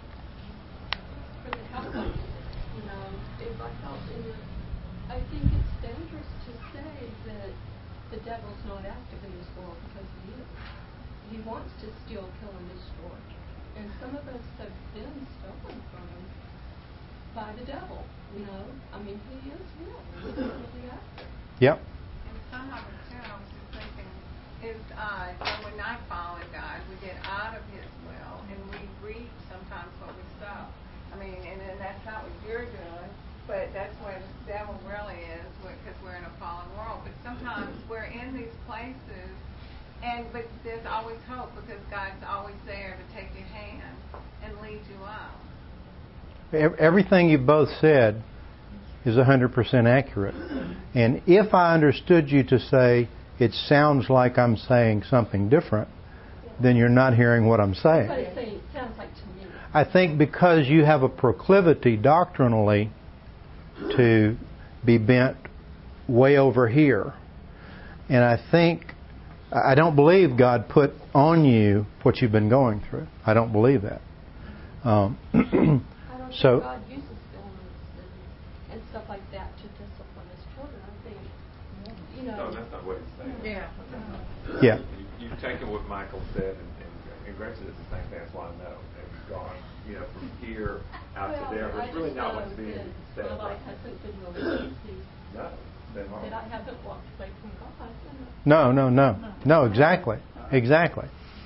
for the help I need. You know, if I felt in it, I think it's dangerous to say that the devil's not active in this world because he is. He wants to steal, kill, and destroy. And some of us have been stolen from him by the devil, you know. I mean, he is real. He's really active. Yep. And some of us, too, I was just thinking, is uh, when we're not following God, we get out of His will, and we reap sometimes what we sow. I mean, and then that's not what you're doing, but that's where the devil really is, because we're in a fallen world. But sometimes we're in these places, and but there's always hope, because God's always there to take your hand and lead you out. Everything you both said is one hundred percent accurate. And if I understood you to say, it sounds like I'm saying something different, then you're not hearing what I'm saying. But it say- sounds like to me. I think because you have a proclivity doctrinally to be bent way over here. And I think, I don't believe God put on you what you've been going through. I don't believe that. Um, I don't so, think God uses illness and, and stuff like that to discipline His children. I think, you know. No, that's not what He's saying. Yeah. yeah. You, you've taken what Michael said, and, and, and granted it's the same thing, that's why I know. And gone, you know, from here out well, to there. But I it's really just not know what's being that said. my life hasn't been really easy. No, been wrong. That I haven't walked away from God. No, no, no. No, exactly. Exactly.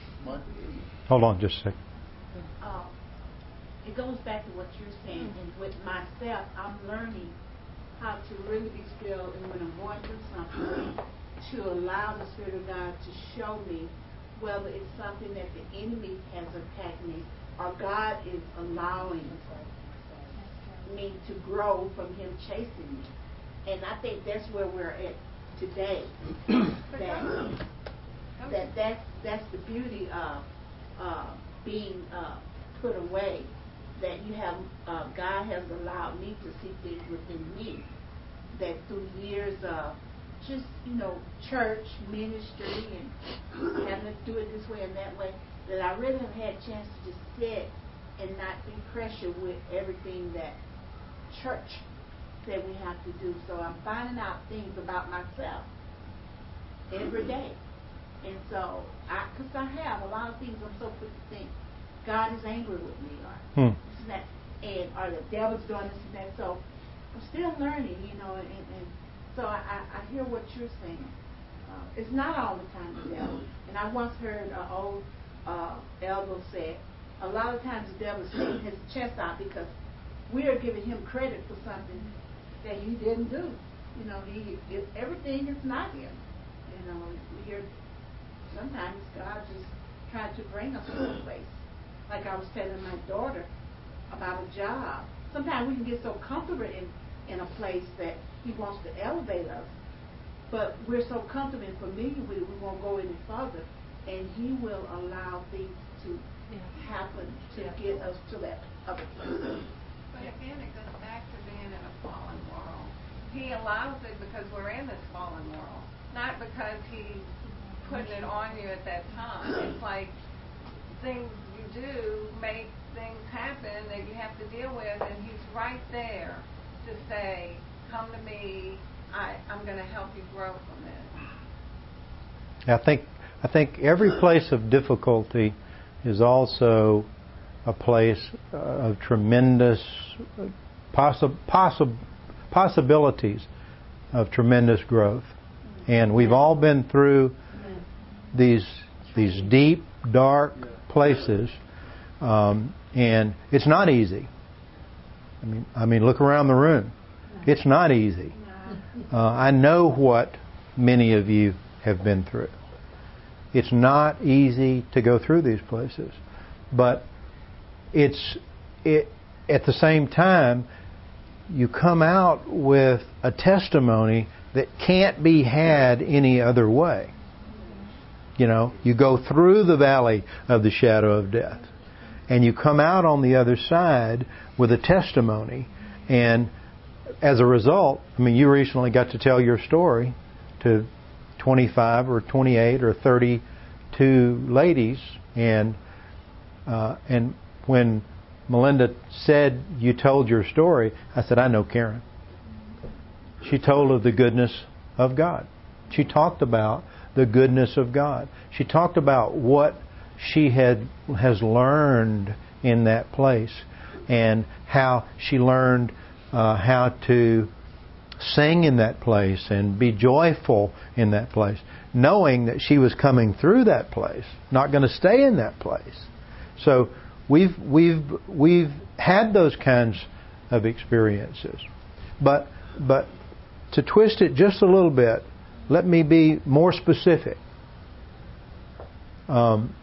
Hold on just a second. Uh, it goes back to what you're saying. And with myself, I'm learning how to really be still, and when I'm going through something, to allow the Spirit of God to show me whether it's something that the enemy has attacked me or God is allowing me to grow from Him chasing me. And I think that's where we're at today. that, that that's, that's the beauty of uh, being uh, put away. That you have, uh, God has allowed me to see things within me that through years of just, you know, church, ministry, and having to do it this way and that way, that I really have had a chance to just sit and not be pressured with everything that church that we have to do. So I'm finding out things about myself every day. And so, because I, I have a lot of things I'm so quick to think, God is angry with me, or Hmm. this and that. and or the devil's doing this and that. So I'm still learning, you know, and, and so I, I, I hear what you're saying. Uh, it's not all the time the devil. And I once heard an old uh, elder say, a lot of times the devil's taking his chest out because we are giving him credit for something that he didn't do. You know, he it, everything is not him. You know, we hear sometimes God just tried to bring us to a place. Like I was telling my daughter about a job. Sometimes we can get so comfortable in, in a place that he wants to elevate us. But we're so comfortable and familiar with it, we won't go any further. And he will allow things to yeah. happen to yeah. get us to that other place. But again, it goes back to being in a fallen world. He allows it because we're in this fallen world, not because he's putting it on you at that time. It's like things you do make things happen that you have to deal with, and he's right there to say, come to me, I, I'm going to help you grow from this. I think I think every place of difficulty is also a place of tremendous possi- possi- possibilities of tremendous growth. And we've all been through these these deep, dark places, um, and it's not easy. I mean, I mean, look around the room. It's not easy. Uh, I know what many of you have been through. It's not easy to go through these places, but it's it at the same time you come out with a testimony that can't be had any other way. You know, you go through the valley of the shadow of death, and you come out on the other side with a testimony. And as a result, I mean, you recently got to tell your story to twenty-five or twenty-eight or thirty-two ladies, and uh, and when Melinda said you told your story, I said, I know Karen. She told of the goodness of God. She talked about the goodness of God. She talked about what she had has learned in that place, and how she learned uh, how to sing in that place and be joyful in that place, knowing that she was coming through that place, not going to stay in that place. So we've we've we've had those kinds of experiences, but but to twist it just a little bit, let me be more specific. Um,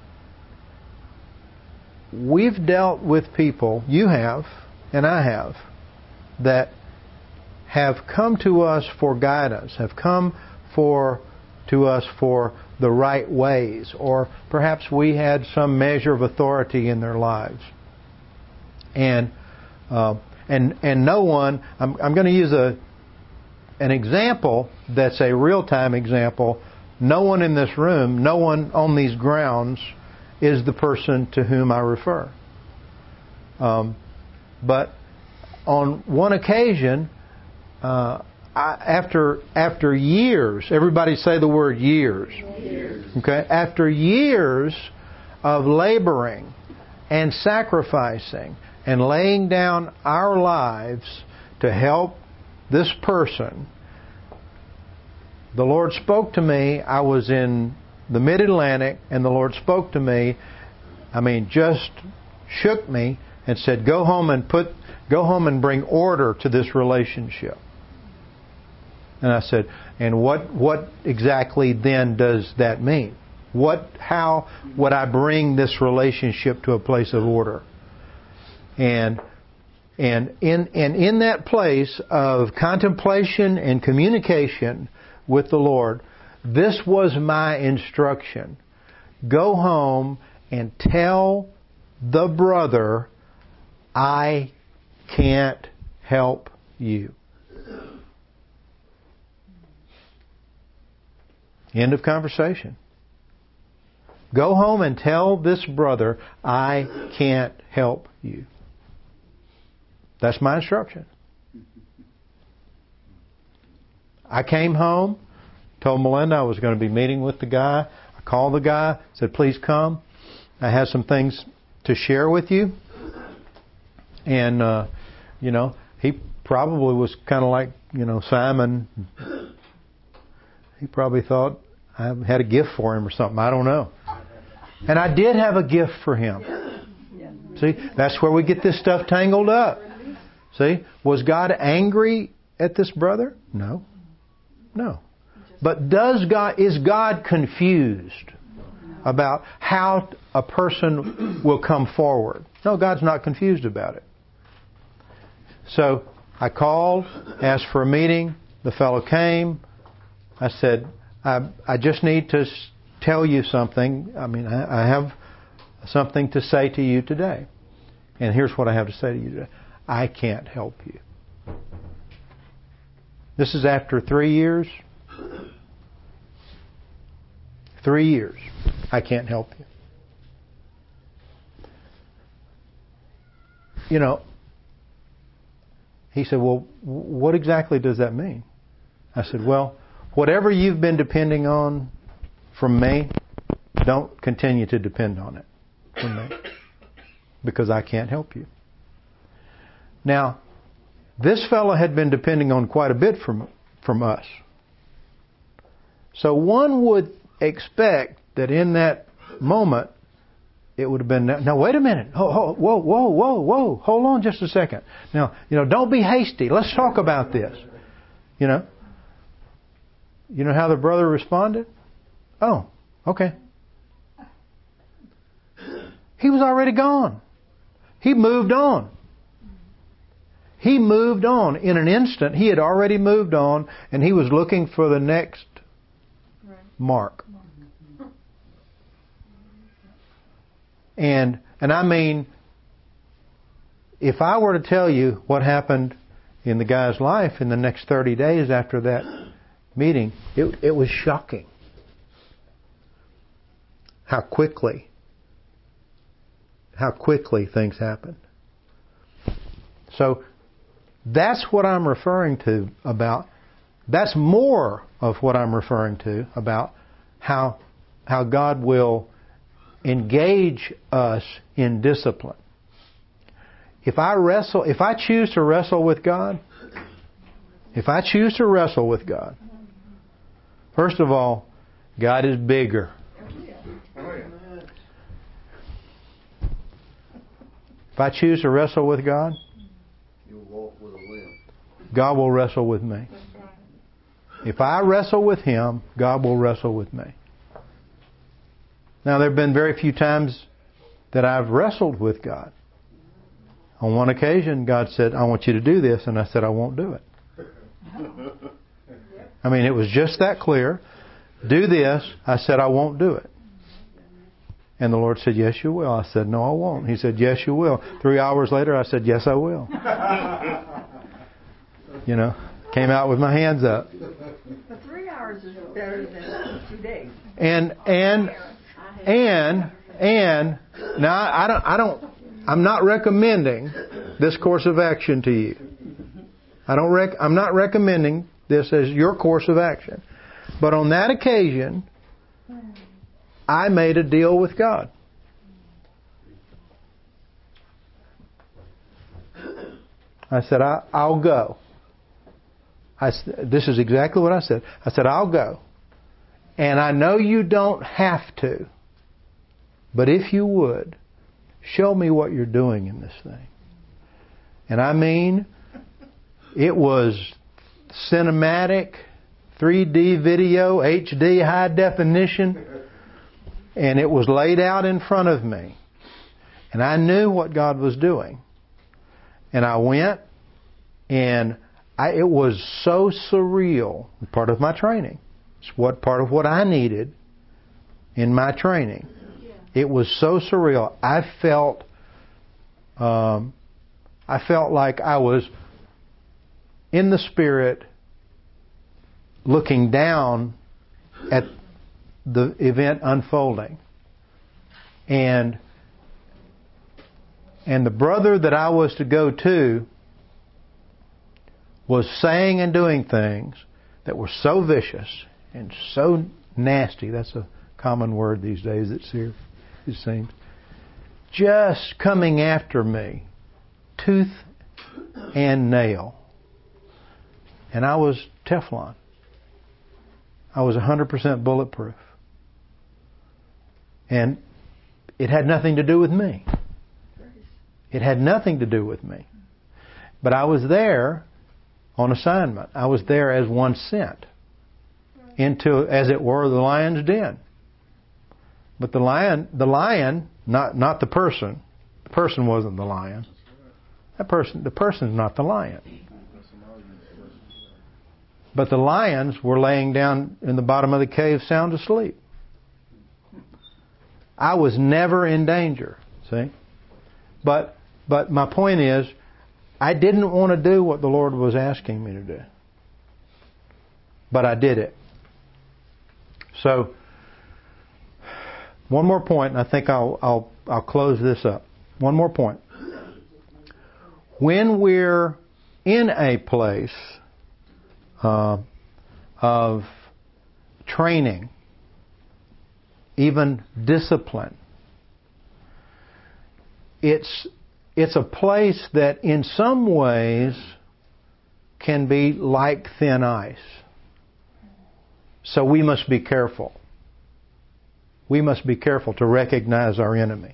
we've dealt with people, you have, and I have, that have come to us for guidance, have come for to us for the right ways, or perhaps we had some measure of authority in their lives, and uh, and and no one. I'm, I'm going to use a an example that's a real-time example. No one in this room, no one on these grounds, is the person to whom I refer. Um, but on one occasion, uh, I, after after years, everybody say the word years. years. Okay, after years of laboring and sacrificing and laying down our lives to help this person, the Lord spoke to me. I was in the Mid-Atlantic, and the Lord spoke to me. I mean, just shook me and said, "Go home and put, go home and bring order to this relationship." And I said, "And what, what exactly then does that mean? What, how would I bring this relationship to a place of order?" And and in and in that place of contemplation and communication with the Lord, this was my instruction: go home and tell the brother, I can't help you. End of conversation. Go home and tell this brother, I can't help you. That's my instruction. I came home, told Melinda I was going to be meeting with the guy. I called the guy, said, please come. I have some things to share with you. And, uh, you know, he probably was kind of like, you know, Simon. He probably thought I had a gift for him or something. I don't know. And I did have a gift for him. See, that's where we get this stuff tangled up. See, was God angry at this brother? No. No. But does God, is God confused about how a person will come forward? No, God's not confused about it. So I called, asked for a meeting. The fellow came. I said, I, I just need to tell you something. I mean, I, I have something to say to you today. And here's what I have to say to you today. I can't help you. This is after three years. Three years. I can't help you. You know, he said, well, what exactly does that mean? I said, well, whatever you've been depending on from me, don't continue to depend on it from me. Because I can't help you. Now, this fellow had been depending on quite a bit from from us. So one would expect that in that moment, it would have been, now wait a minute, oh, oh, whoa, whoa, whoa, whoa, hold on just a second. Now, you know, don't be hasty. Let's talk about this. You know, you know how the brother responded? Oh, okay. He was already gone. He moved on. He moved on. In an instant, he had already moved on, and he was looking for the next mark. And and I mean, if I were to tell you what happened in the guy's life in the next thirty days after that meeting, it, it was shocking. How quickly How quickly things happen. So that's what I'm referring to about. That's more of what I'm referring to about how how God will engage us in discipline. If I wrestle, if I choose to wrestle with God, if I choose to wrestle with God, first of all, God is bigger. If I choose to wrestle with God, You'll walk with a limp. God will wrestle with me. If I wrestle with Him, God will wrestle with me. Now, there have been very few times that I've wrestled with God. On one occasion, God said, I want you to do this, and I said, I won't do it. I mean, it was just that clear. Do this. I said, I won't do it. And the Lord said, yes, you will. I said, no, I won't. He said, yes, you will. Three hours later, I said, yes, I will. You know, came out with my hands up. But three hours is better than two days. And, and, and, and, now I don't, I don't, I'm not recommending this course of action to you. I don't rec, I'm not recommending this as your course of action. But on that occasion, I made a deal with God. I said, I, I'll go. I, this is exactly what I said. I said, I'll go. And I know you don't have to. But if you would, show me what you're doing in this thing. And I mean, it was cinematic, three D video, H D, high definition. And it was laid out in front of me. And I knew what God was doing. And I went, and I, it was so surreal. Part of my training. It's what part of what I needed in my training. It was so surreal. I felt, um, I felt like I was in the Spirit, looking down at the event unfolding. And and the brother that I was to go to was saying and doing things that were so vicious and so nasty. That's a common word these days, it seems. Just coming after me tooth and nail. And I was Teflon. I was one hundred percent bulletproof. And it had nothing to do with me. It had nothing to do with me. But I was there on assignment. I was there as one sent into, as it were, the lion's den. But the lion, the lion, not not the person. The person wasn't the lion. That person, the person's not the lion. But the lions were laying down in the bottom of the cave sound asleep. I was never in danger. See? But but my point is, I didn't want to do what the Lord was asking me to do. But I did it. So, one more point, and I think I'll I'll I'll close this up. One more point. When we're in a place uh, of training, even discipline, it's it's a place that in some ways can be like thin ice. So we must be careful. We must be careful to recognize our enemy.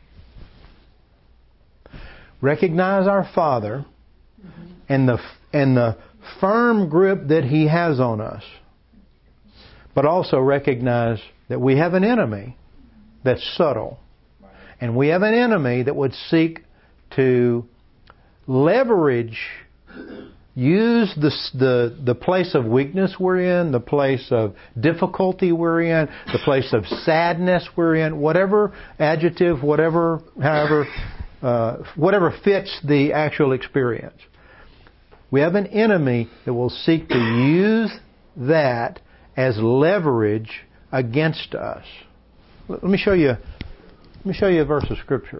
Recognize our Father and the and the firm grip that He has on us. But also recognize that we have an enemy that's subtle. And we have an enemy that would seek to leverage, use the, the, the place of weakness we're in, the place of difficulty we're in, the place of sadness we're in, whatever adjective, whatever, however, uh, whatever fits the actual experience. We have an enemy that will seek to use that as leverage against us. Let me show you. Let me show you a verse of Scripture.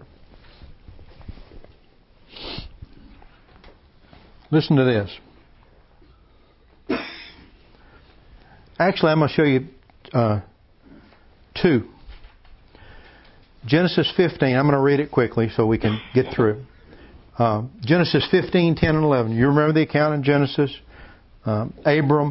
Listen to this. Actually, I'm going to show you uh, two. Genesis fifteen. I'm going to read it quickly so we can get through. Uh, Genesis fifteen, ten, and eleven. You remember the account in Genesis? Um, Abram.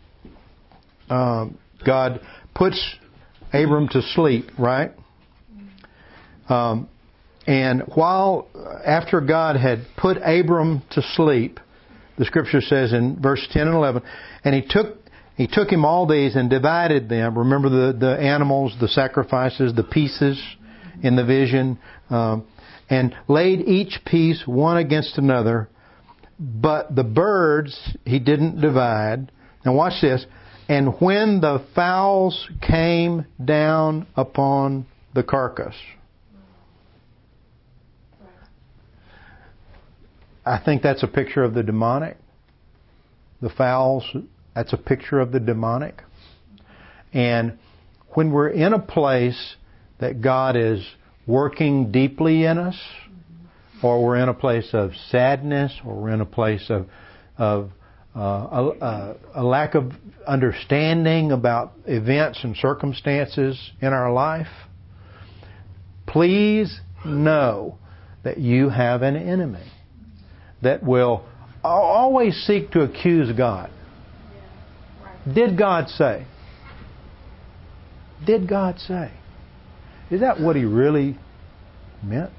Um, God puts Abram to sleep, right? Um, and while, after God had put Abram to sleep, the Scripture says in verse ten and eleven, and He took He took him all these and divided them. Remember the, the animals, the sacrifices, the pieces in the vision, um, and laid each piece one against another. But the birds He didn't divide. Now watch this. And when the fowls came down upon the carcass. I think that's a picture of the demonic. The fowls, that's a picture of the demonic. And when we're in a place that God is working deeply in us, or we're in a place of sadness, or we're in a place of, of uh, a, a lack of understanding about events and circumstances in our life, please know that you have an enemy that will always seek to accuse God. Did God say? Did God say? Is that what He really meant?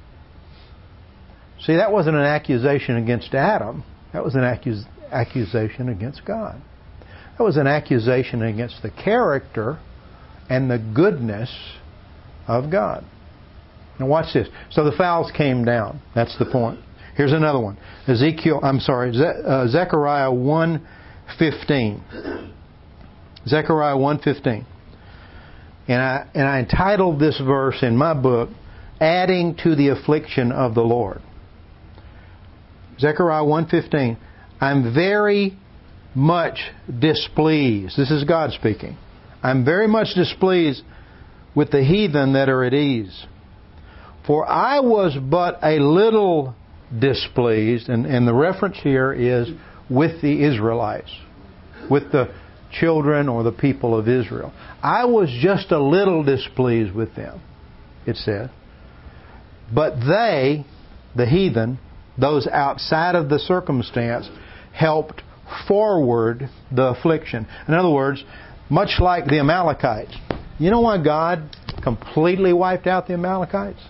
See, that wasn't an accusation against Adam. That was an accus- accusation against God. That was an accusation against the character and the goodness of God. Now watch this. So the fowls came down. That's the point. Here's another one. Ezekiel, I'm sorry, Ze- uh, Zechariah one fifteen. Zechariah one fifteen. And I and I entitled this verse in my book, Adding to the Affliction of the Lord. Zechariah one fifteen. I'm very much displeased. This is God speaking. I'm very much displeased with the heathen that are at ease. For I was but a little displeased, and, and the reference here is with the Israelites, with the children or the people of Israel. I was just a little displeased with them, it said. But they, the heathen, those outside of the circumstance, helped forward the affliction. In other words, much like the Amalekites. You know why God completely wiped out the Amalekites?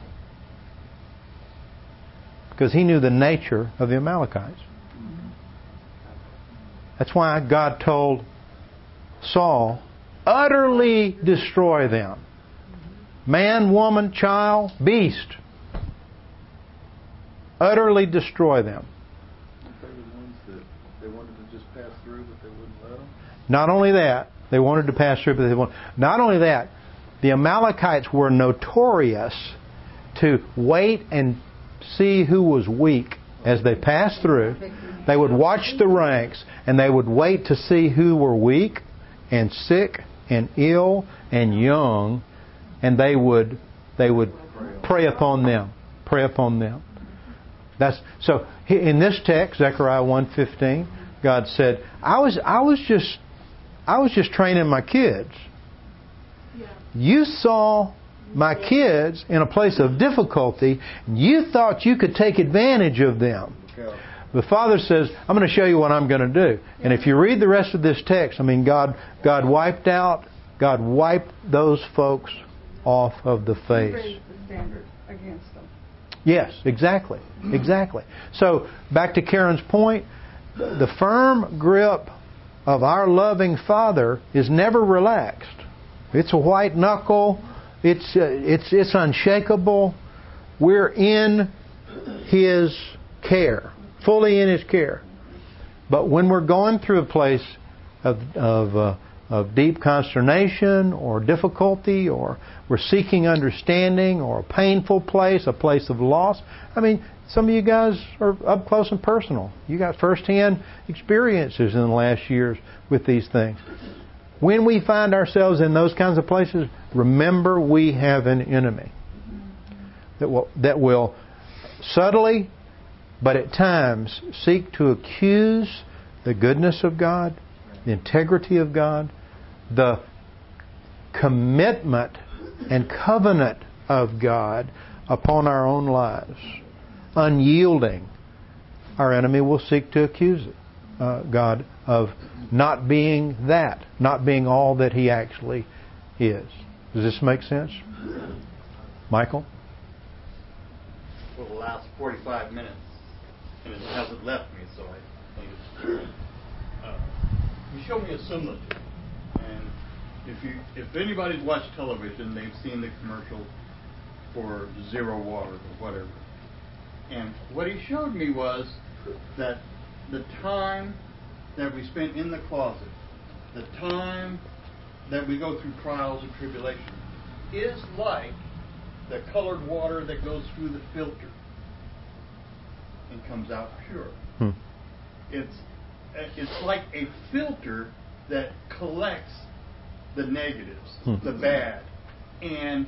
Because He knew the nature of the Amalekites. That's why God told Saul, utterly destroy them. Man, woman, child, beast. Utterly destroy them. They were the ones that they wanted to just pass through, but they wouldn't let them. Not only that, they wanted to pass through, but they won't. Not only that, the Amalekites were notorious to wait and see who was weak as they passed through. They would watch the ranks and they would wait to see who were weak and sick and ill and young, and they would they would prey upon them, prey upon them. That's so. In this text, Zechariah one fifteen, God said, "I was I was just I was just training my kids. You saw my kids in a place of difficulty, and you thought you could take advantage of them." The Father says, "I'm going to show you what I'm going to do." And if you read the rest of this text, I mean, God God wiped out, God wiped those folks off of the face. He raised the standard against them. Yes, exactly, exactly. So back to Karen's point, the firm grip of our loving Father is never relaxed. It's a white knuckle. It's uh, it's it's unshakable. We're in His care, fully in His care. But when we're going through a place of of uh, of deep consternation or difficulty, or we're seeking understanding, or a painful place, a place of loss. I mean, some of you guys are up close and personal. You got firsthand experiences in the last years with these things. When we find ourselves in those kinds of places, remember we have an enemy that will, that will subtly, but at times, seek to accuse the goodness of God, the integrity of God, the commitment and covenant of God upon our own lives. Unyielding, our enemy will seek to accuse it, uh, God of not being that, not being all that He actually is. Does this make sense? Michael? For the last forty-five minutes, and it hasn't left me, so I think it's true. Uh, you showed me a similitude, and if you, if anybody's watched television, they've seen the commercial for Zero Water or whatever. And what he showed me was that the time that we spent in the closet, the time that we go through trials and tribulation, is like the colored water that goes through the filter and comes out pure. Hmm. It's it's like a filter that collects the negatives, hmm. the bad. And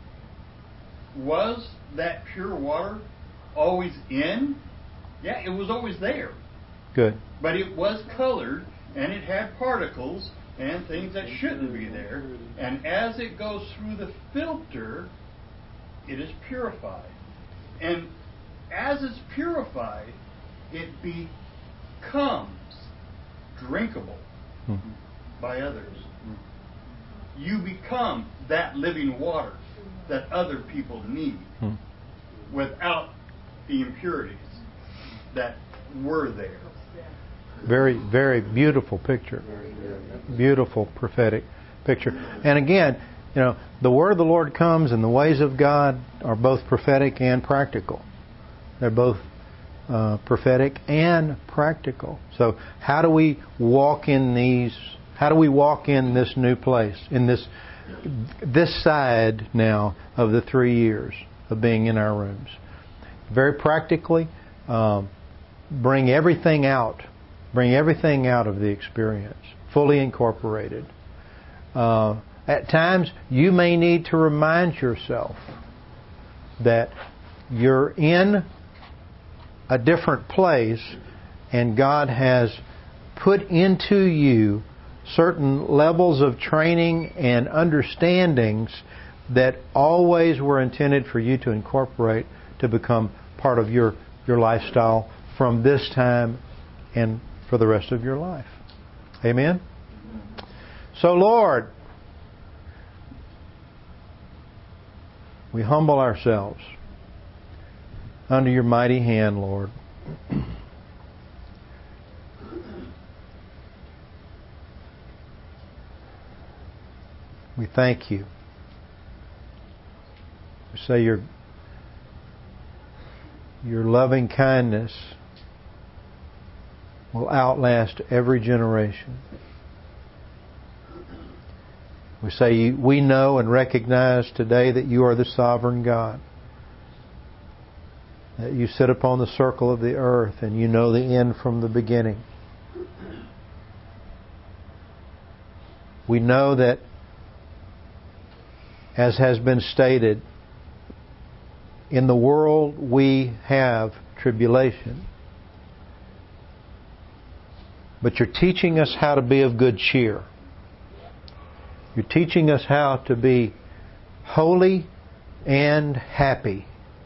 was that pure water always in? Yeah, it was always there. Good. But it was colored, and it had particles and things that shouldn't be there. And as it goes through the filter, it is purified. And as it's purified, it becomes drinkable Mm-hmm. by others. You become that living water that other people need Mm-hmm. without the impurities that were there. Very, very beautiful picture. Beautiful prophetic picture. And again, you know, the word of the Lord comes, and the ways of God are both prophetic and practical. They're both uh, prophetic and practical. So how do we walk in these? How do we walk in this new place, in this this side now of the three years of being in our rooms? Very practically, um, bring everything out. Bring everything out of the experience, fully incorporated. Uh, at times, you may need to remind yourself that you're in a different place, and God has put into you certain levels of training and understandings that always were intended for you to incorporate to become part of your your lifestyle from this time and for the rest of your life. Amen? So, Lord, we humble ourselves under your mighty hand, Lord. We thank you. We say your, your loving kindness will outlast every generation. We say you, we know and recognize today that you are the sovereign God. That you sit upon the circle of the earth and you know the end from the beginning. We know that, as has been stated, in the world we have tribulation. But you're teaching us how to be of good cheer. You're teaching us how to be holy and happy.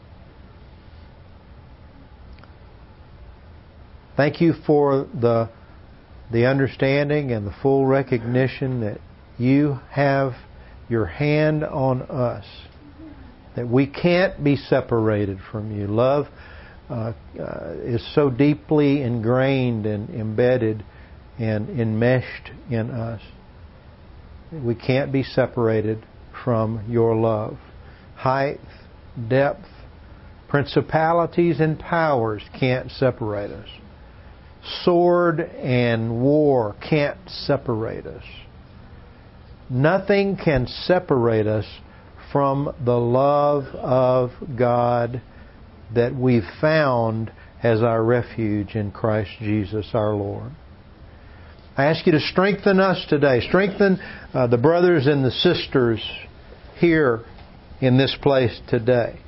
Thank you for the, the understanding and the full recognition that you have your hand on us, that we can't be separated from you. Love uh, uh, is so deeply ingrained and embedded and enmeshed in us. We can't be separated from your love. Height, depth, principalities and powers can't separate us. Sword and war can't separate us. Nothing can separate us from the love of God that we've found as our refuge in Christ Jesus our Lord. I ask you to strengthen us today. Strengthen uh, the brothers and the sisters here in this place today.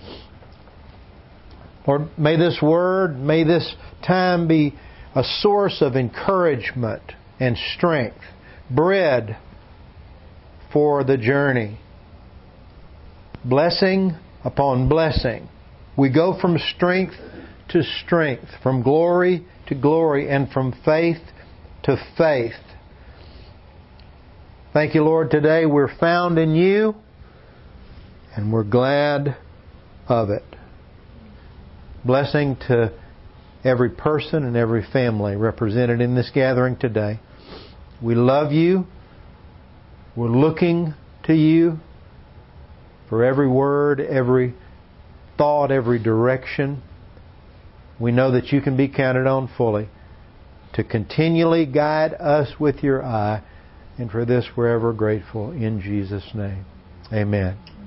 Lord, may this word, may this time be a source of encouragement and strength, bread for the journey. Blessing upon blessing. We go from strength to strength, from glory to glory, and from faith to faith. Thank you, Lord. Today we're found in you, and we're glad of it. Blessing to every person and every family represented in this gathering today. We love you. We're looking to you for every word, every thought, every direction. We know that you can be counted on fully to continually guide us with your eye. And for this we're ever grateful in Jesus' name. Amen.